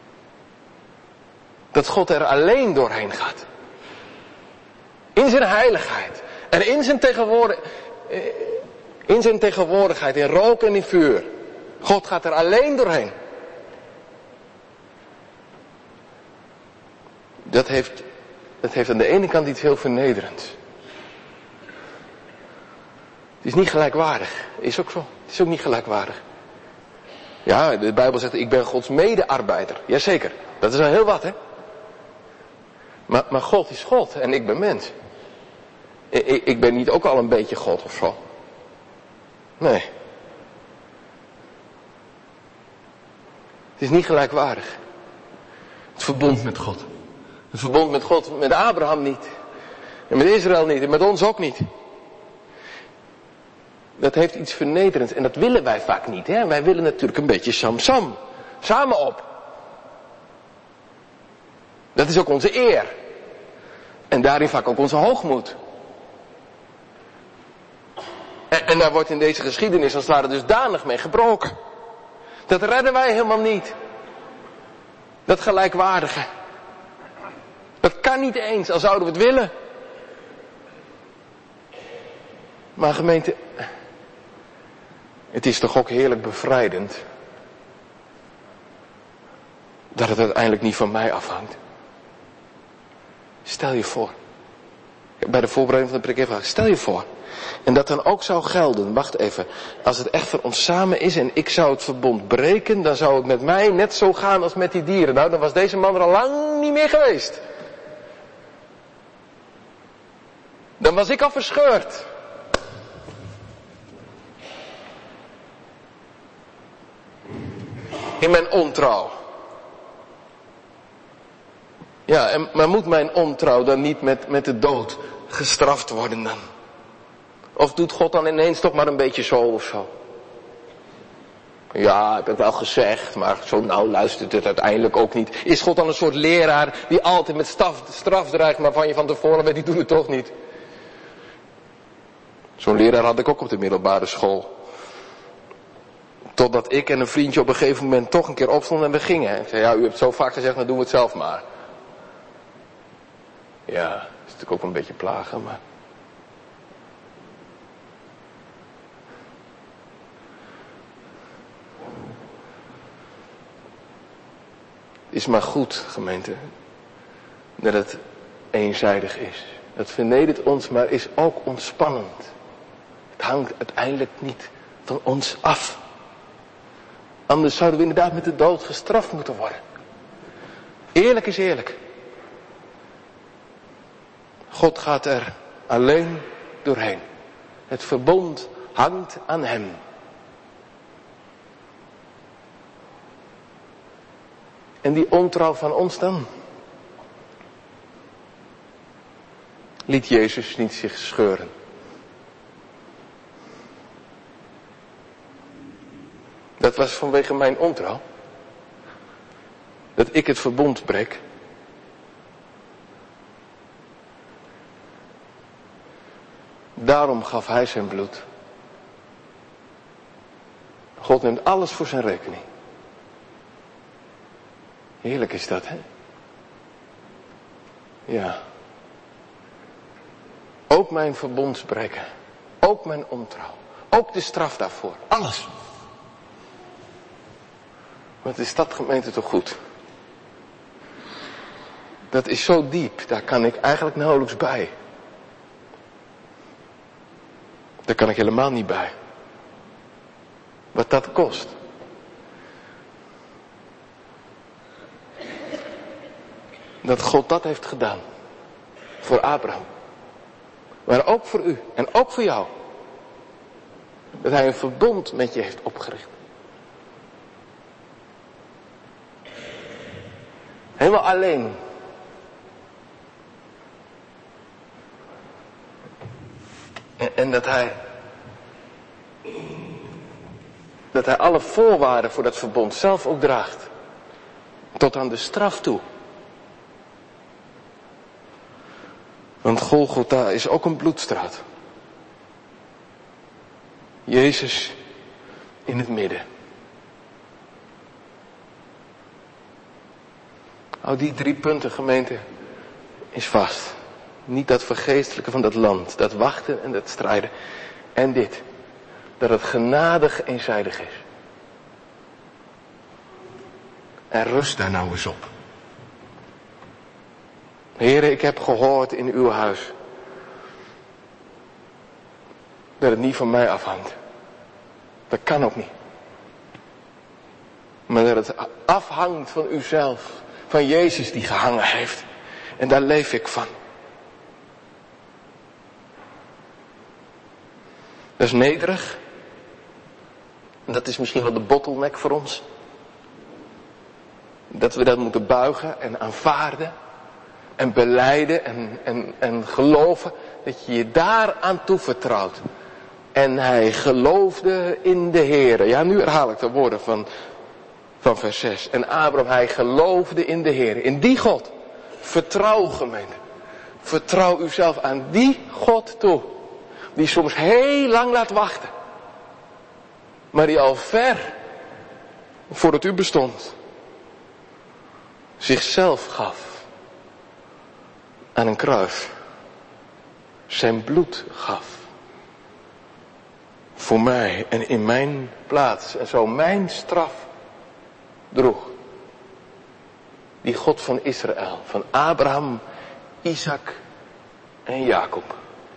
Dat God er alleen doorheen gaat. In zijn heiligheid. En in zijn, tegenwoordig, in zijn tegenwoordigheid. In rook en in vuur. God gaat er alleen doorheen. Dat heeft, dat heeft aan de ene kant iets heel vernederends. Het is niet gelijkwaardig. Is ook zo. Het is ook niet gelijkwaardig. Ja, de Bijbel zegt, ik ben Gods medearbeider. Jazeker. Dat is al heel wat, hè. Maar, maar God is God en ik ben mens. Ik, ik, ik ben niet ook al een beetje God of zo. Nee. Het is niet gelijkwaardig. Het verbond met God. Het verbond met God, met Abraham niet. En met Israël niet. En met ons ook niet. Dat heeft iets vernederends. En dat willen wij vaak niet. Hè? Wij willen natuurlijk een beetje sam-sam. Samen op. Dat is ook onze eer. En daarin vaak ook onze hoogmoed. En, en daar wordt in deze geschiedenis als het ware dusdanig mee gebroken. Dat redden wij helemaal niet. Dat gelijkwaardige. Dat kan niet eens, al zouden we het willen. Maar gemeente, het is toch ook heerlijk bevrijdend. Dat het uiteindelijk niet van mij afhangt. Stel je voor. Bij de voorbereiding van de preek even. Stel je voor. En dat dan ook zou gelden. Wacht even. Als het echt voor ons samen is en ik zou het verbond breken. Dan zou het met mij net zo gaan als met die dieren. Nou, dan was deze man er al lang niet meer geweest. Dan was ik al verscheurd. In mijn ontrouw. Ja, en, maar moet mijn ontrouw dan niet met, met de dood gestraft worden dan? Of doet God dan ineens toch maar een beetje zo of zo? Ja, ik heb het wel gezegd, maar zo nauw luistert het uiteindelijk ook niet. Is God dan een soort leraar die altijd met straf, straf dreigt, maar van je van tevoren weet, die doet het toch niet? Zo'n leraar had ik ook op de middelbare school. Totdat ik en een vriendje op een gegeven moment toch een keer opstonden en we gingen. Ik zei, ja, u hebt zo vaak gezegd, dan doen we het zelf maar. Ja, dat is natuurlijk ook een beetje plagen, maar... Is maar goed, gemeente, dat het eenzijdig is. Dat vernedert ons, maar is ook ontspannend. Het hangt uiteindelijk niet van ons af. Anders zouden we inderdaad met de dood gestraft moeten worden. Eerlijk is eerlijk. God gaat er alleen doorheen. Het verbond hangt aan hem. En die ontrouw van ons dan? Liet Jezus niet zich scheuren. Dat was vanwege mijn ontrouw. Dat ik het verbond breek. Daarom gaf hij zijn bloed. God neemt alles voor zijn rekening. Heerlijk is dat, hè? Ja. Ook mijn verbondsbreken. Ook mijn ontrouw. Ook de straf daarvoor. Alles. Wat is dat, gemeente, toch goed? Dat is zo diep. Daar kan ik eigenlijk nauwelijks bij. Daar kan ik helemaal niet bij. Wat dat kost. Dat God dat heeft gedaan. Voor Abraham. Maar ook voor u. En ook voor jou. Dat hij een verbond met je heeft opgericht. Helemaal alleen. En, en dat hij... Dat hij alle voorwaarden voor dat verbond zelf ook draagt. Tot aan de straf toe. Want Golgotha is ook een bloedstraat. Jezus in het midden. Hou die drie punten, gemeente, is vast. Niet dat vergeestelijke van dat land, dat wachten en dat strijden. En dit, dat het genadig eenzijdig is. En rust daar nou eens op. Heren, ik heb gehoord in uw huis dat het niet van mij afhangt. Dat kan ook niet. Maar dat het afhangt van uzelf, van Jezus die gehangen heeft. En daar leef ik van. Dat is nederig. En dat is misschien wel de bottleneck voor ons. Dat we dat moeten buigen en aanvaarden. En belijden en, en, en geloven dat je je daaraan toevertrouwt. En hij geloofde in de Heere. Ja, nu herhaal ik de woorden van, van vers zes. En Abraham, hij geloofde in de Heere. In die God. Vertrouw, gemeente. Vertrouw uzelf aan die God toe. Die soms heel lang laat wachten. Maar die al ver voordat u bestond. Zichzelf gaf. Aan een kruis. Zijn bloed gaf. Voor mij en in mijn plaats. En zo mijn straf droeg. Die God van Israël. Van Abraham, Isaac en Jacob.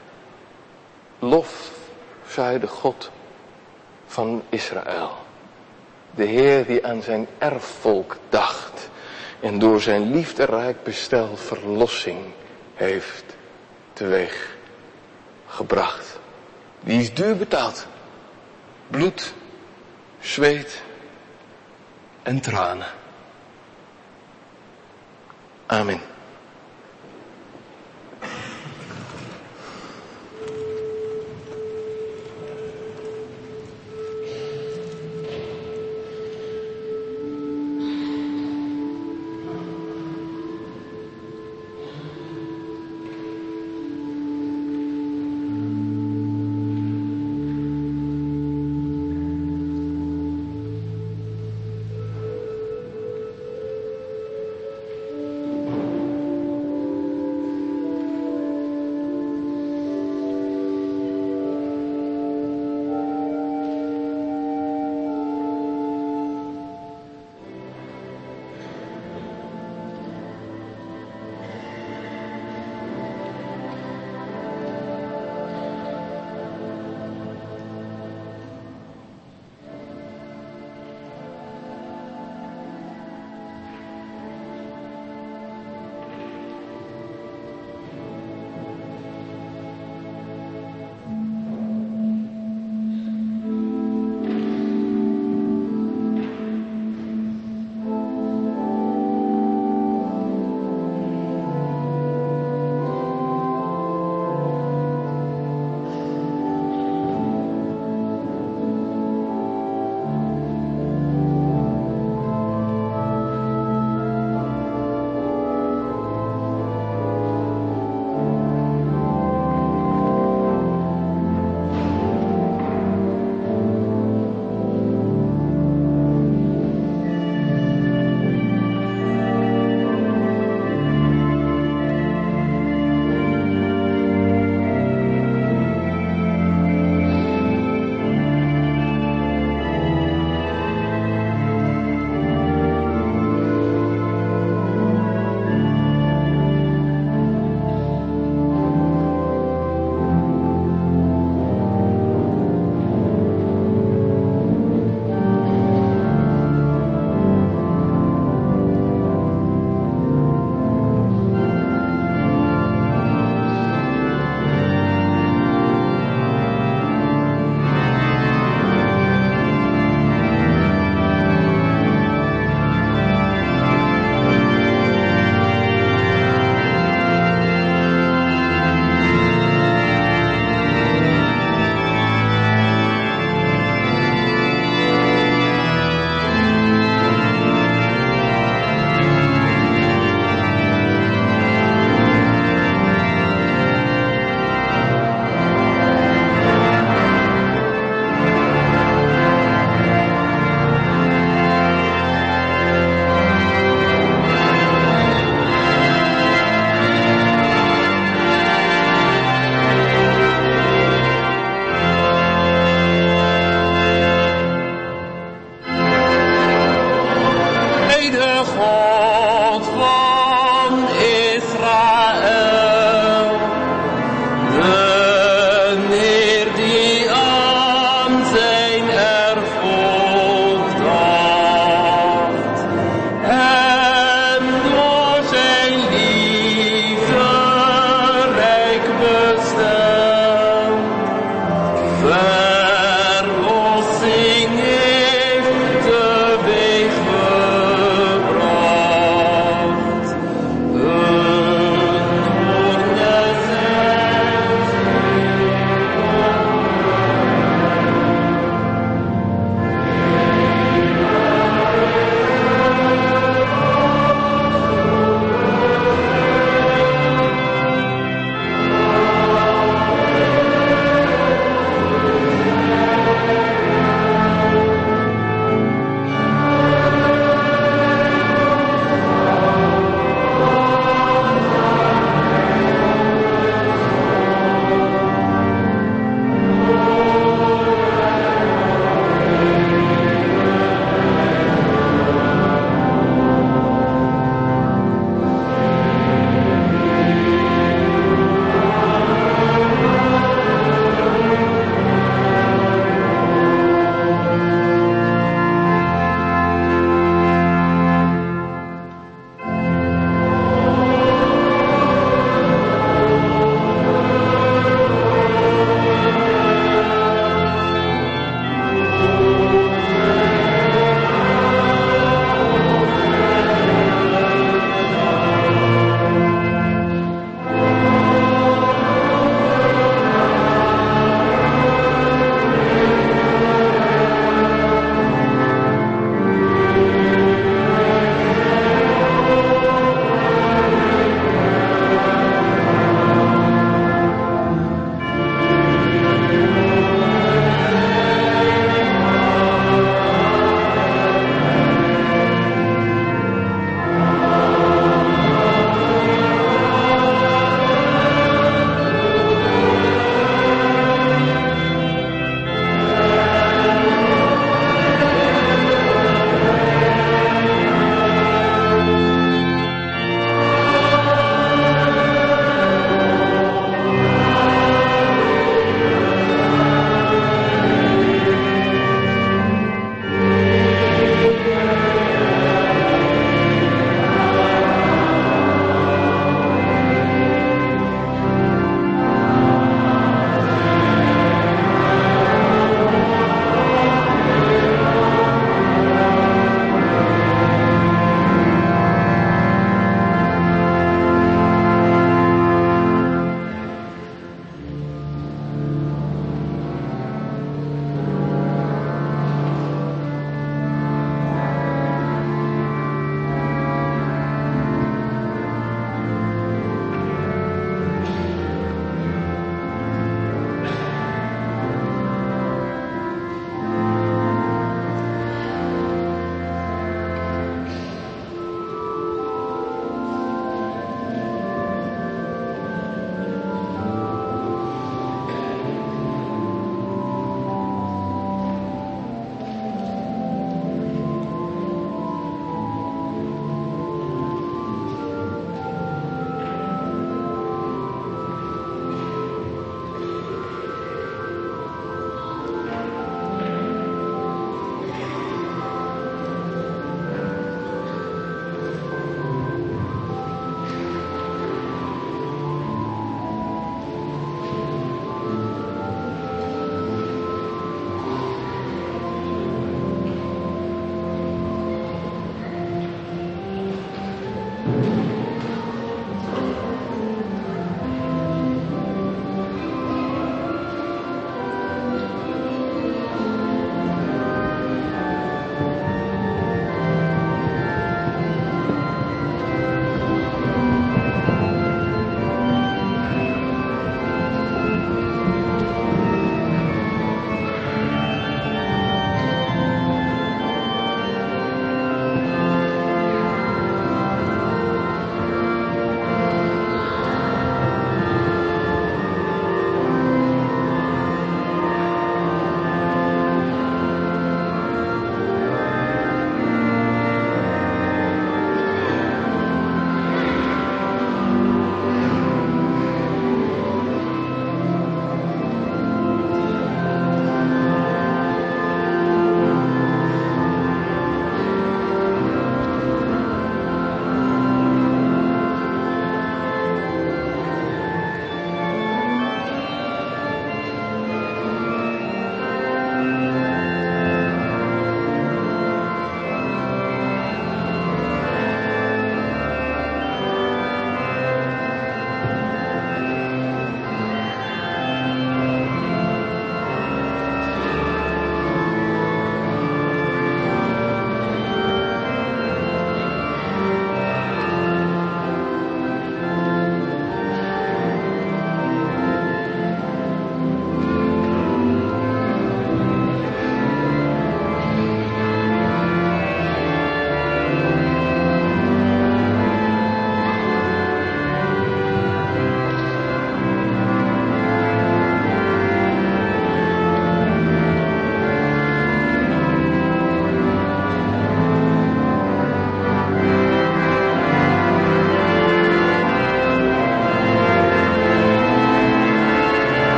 Lof zij de God van Israël. De Heer die aan zijn erfvolk dacht. En door zijn liefderijk bestel verlossing heeft teweeg gebracht. Die is duur betaald. Bloed, zweet en tranen. Amen.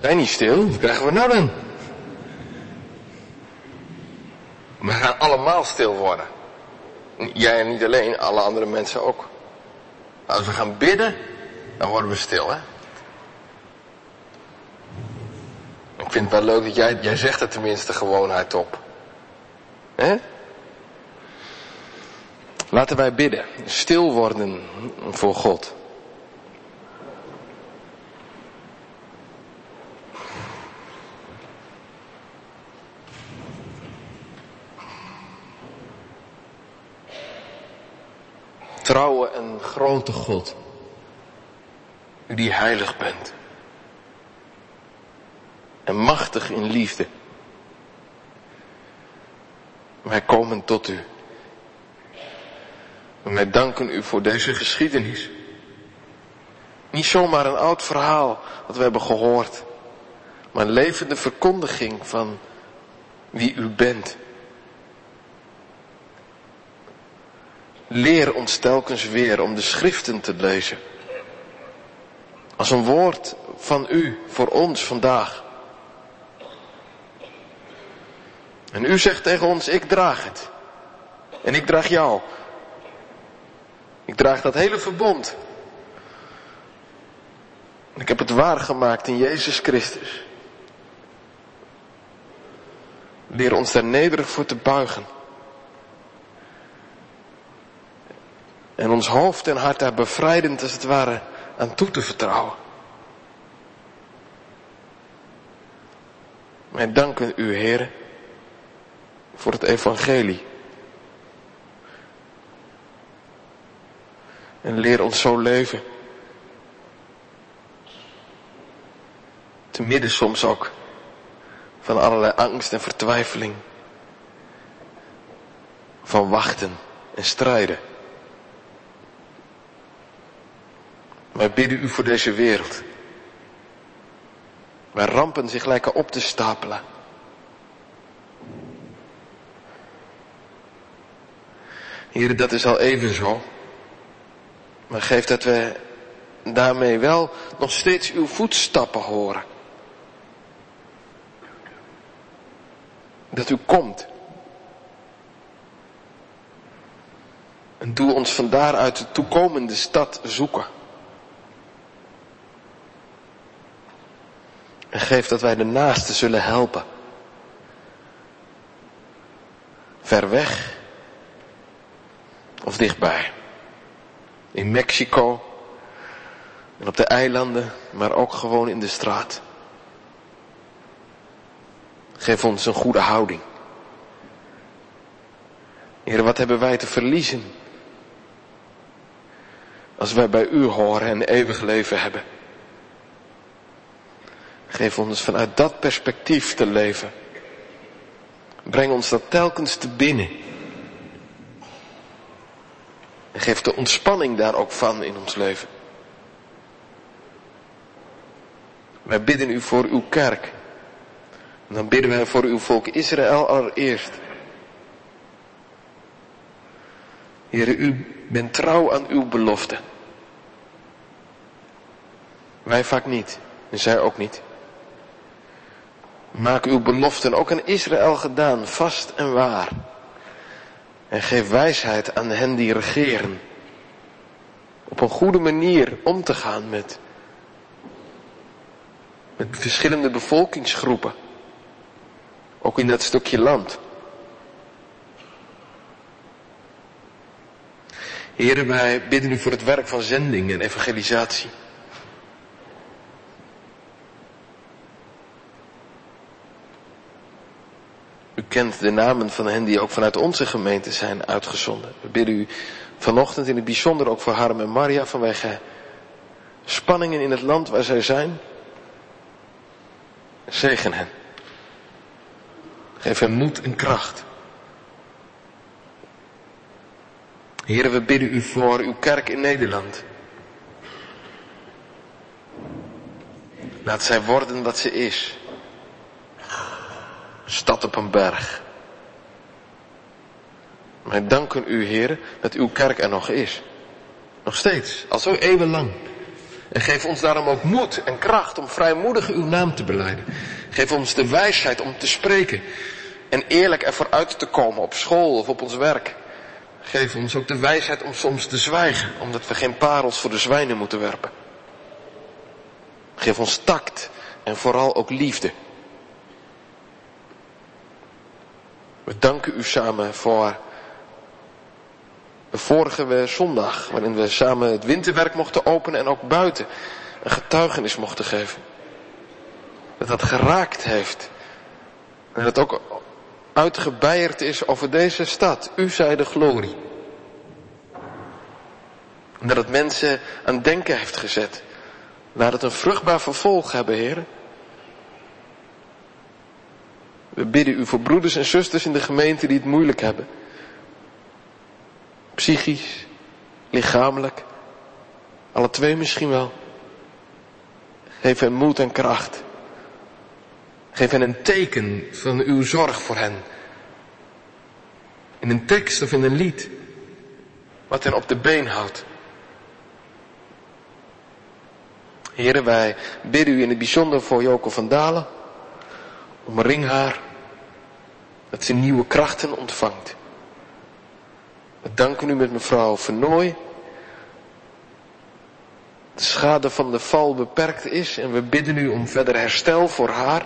Zijn niet stil, wat krijgen we nou dan? We gaan allemaal stil worden. Jij en niet alleen, alle andere mensen ook. Als we gaan bidden, dan worden we stil, hè? Ik vind het wel leuk dat jij, jij zegt er tenminste gewoon hardop. Hè? Laten wij bidden, stil worden voor God. Trouwe en grote God, u die heilig bent en machtig in liefde. Wij komen tot u. En wij danken u voor deze geschiedenis. Niet zomaar een oud verhaal dat we hebben gehoord, maar een levende verkondiging van wie u bent. Leer ons telkens weer om de schriften te lezen. Als een woord van u voor ons vandaag. En u zegt tegen ons, ik draag het. En ik draag jou. Ik draag dat hele verbond. Ik heb het waargemaakt in Jezus Christus. Leer ons daar nederig voor te buigen. En ons hoofd en hart daar bevrijdend als het ware aan toe te vertrouwen. Wij danken u, Heere, voor het evangelie. En leer ons zo leven. Te midden soms ook van allerlei angst en vertwijfeling. Van wachten en strijden. Wij bidden u voor deze wereld. Waar rampen zich lijken op te stapelen. Heer, dat is al even zo. Maar geef dat we daarmee wel nog steeds uw voetstappen horen. Dat u komt. En doe ons van daaruit de toekomende stad zoeken. En geef dat wij de naasten zullen helpen. Ver weg. Of dichtbij. In Mexico. En op de eilanden. Maar ook gewoon in de straat. Geef ons een goede houding. Heer, wat hebben wij te verliezen? Als wij bij u horen en eeuwig leven hebben. Geef ons vanuit dat perspectief te leven. Breng ons dat telkens te binnen. En geef de ontspanning daar ook van in ons leven. Wij bidden u voor uw kerk. En dan bidden wij voor uw volk Israël allereerst. Heere, u bent trouw aan uw belofte. Wij vaak niet. En zij ook niet. Maak uw beloften ook aan Israël gedaan, vast en waar. En geef wijsheid aan hen die regeren. Op een goede manier om te gaan met, met verschillende bevolkingsgroepen. Ook in dat stukje land. Heren, wij bidden u voor het werk van zending en evangelisatie. U kent de namen van hen die ook vanuit onze gemeente zijn uitgezonden. We bidden u vanochtend in het bijzonder ook voor Harm en Maria vanwege spanningen in het land waar zij zijn. Zegen hen. Geef hen moed en kracht. Heren, we bidden u voor uw kerk in Nederland. Laat zij worden wat ze is. Stad op een berg. Wij danken u, Heer, dat uw kerk er nog is. Nog steeds, al zo eeuwenlang. En geef ons daarom ook moed en kracht om vrijmoedig uw naam te belijden. Geef ons de wijsheid om te spreken en eerlijk ervoor uit te komen op school of op ons werk. Geef ons ook de wijsheid om soms te zwijgen, omdat we geen parels voor de zwijnen moeten werpen. Geef ons tact en vooral ook liefde. We danken u samen voor de vorige zondag, waarin we samen het winterwerk mochten openen en ook buiten een getuigenis mochten geven. Dat dat geraakt heeft. En dat ook uitgebeierd is over deze stad. U zij de glorie. En dat het mensen aan denken heeft gezet. Laat het een vruchtbaar vervolg hebben, heren. We bidden u voor broeders en zusters in de gemeente die het moeilijk hebben. Psychisch, lichamelijk, alle twee misschien wel. Geef hen moed en kracht. Geef hen een teken van uw zorg voor hen. In een tekst of in een lied. Wat hen op de been houdt. Heren, wij bidden u in het bijzonder voor Joko van Dalen. Omring haar. Dat ze nieuwe krachten ontvangt. We danken u met mevrouw Vernooy. De schade van de val beperkt is en we bidden u om verder herstel voor haar.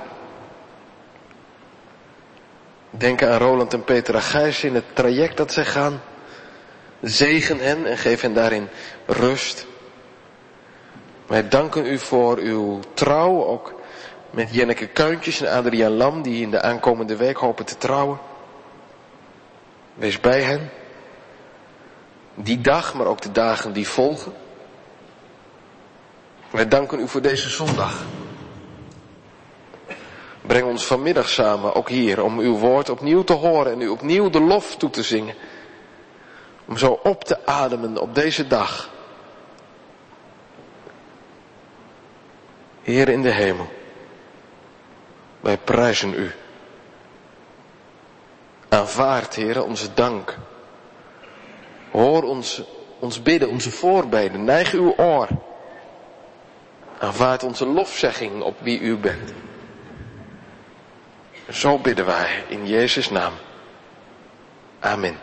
Denk aan Roland en Petra Gijssen in het traject dat zij gaan. Zegen hen en geef hen daarin rust. Wij danken u voor uw trouw, ook met Jenneke Kuintjes en Adriaan Lam, die in de aankomende week hopen te trouwen. Wees bij hen. Die dag, maar ook de dagen die volgen. Wij danken u voor deze zondag. Breng ons vanmiddag samen, ook hier, om uw woord opnieuw te horen en u opnieuw de lof toe te zingen. Om zo op te ademen op deze dag. Heer in de hemel, wij prijzen u. Aanvaard, Heer, onze dank. Hoor ons, ons bidden, onze voorbeden. Neig uw oor. Aanvaard onze lofzegging op wie u bent. Zo bidden wij in Jezus' naam. Amen.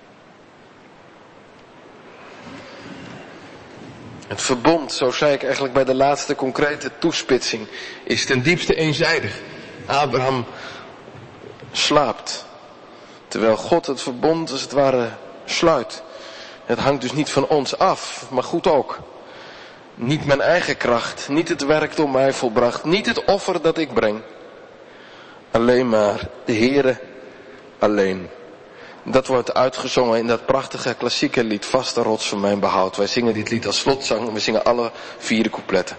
Het verbond, zo zei ik eigenlijk bij de laatste concrete toespitsing, is ten diepste eenzijdig. Abraham slaapt, terwijl God het verbond als het ware sluit. Het hangt dus niet van ons af, maar goed ook. Niet mijn eigen kracht, niet het werk door mij volbracht, niet het offer dat ik breng. Alleen maar de Heere alleen. Dat wordt uitgezongen in dat prachtige klassieke lied Vaste rots van mijn behoud. Wij zingen dit lied als slotzang en we zingen alle vier de coupletten.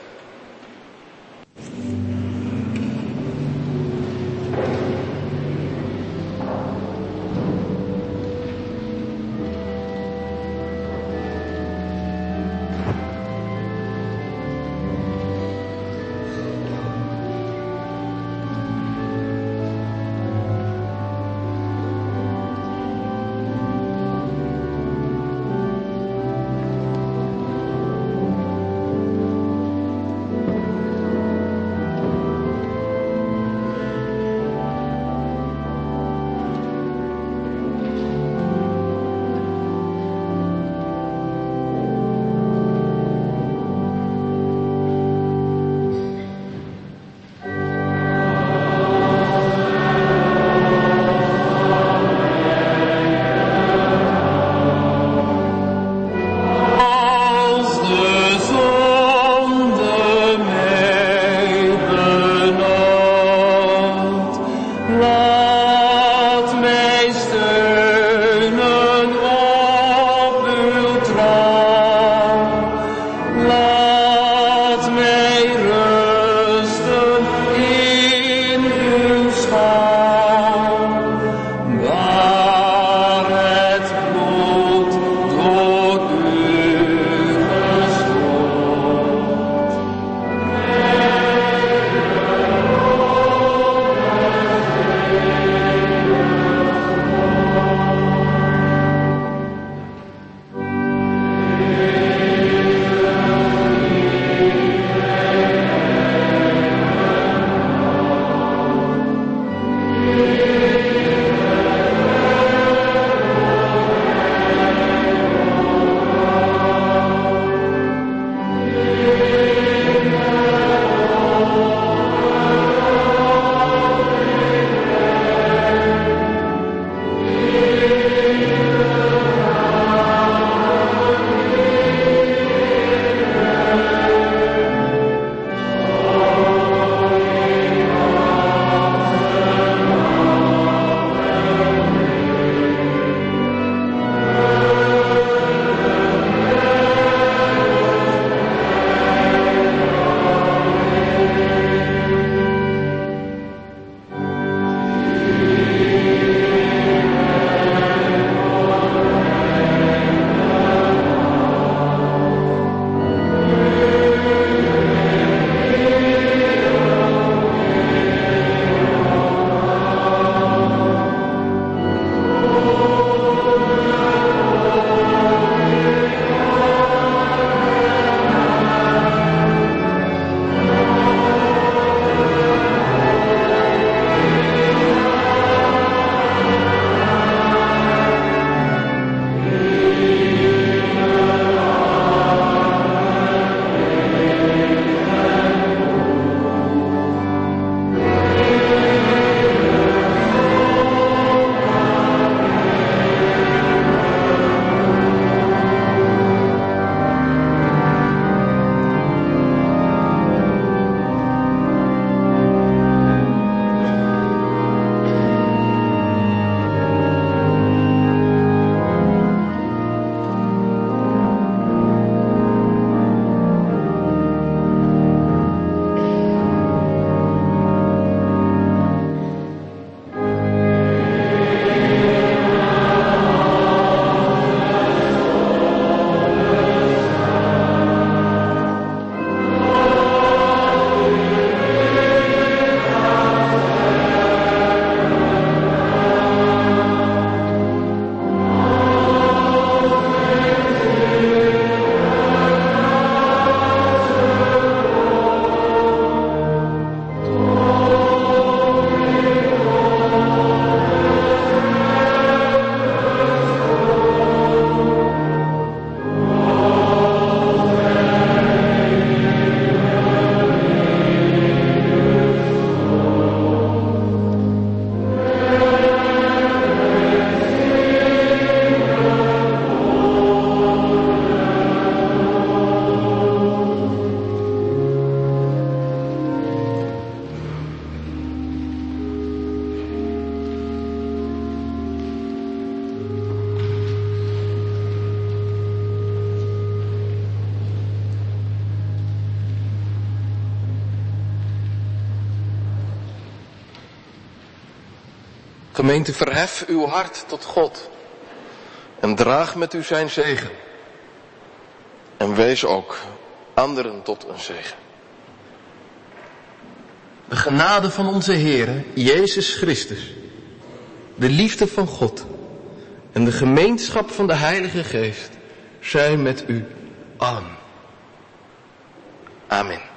Gemeente, verhef uw hart tot God en draag met u zijn zegen. En wees ook anderen tot een zegen. De genade van onze Heere, Jezus Christus, de liefde van God en de gemeenschap van de Heilige Geest zijn met u allen. Amen.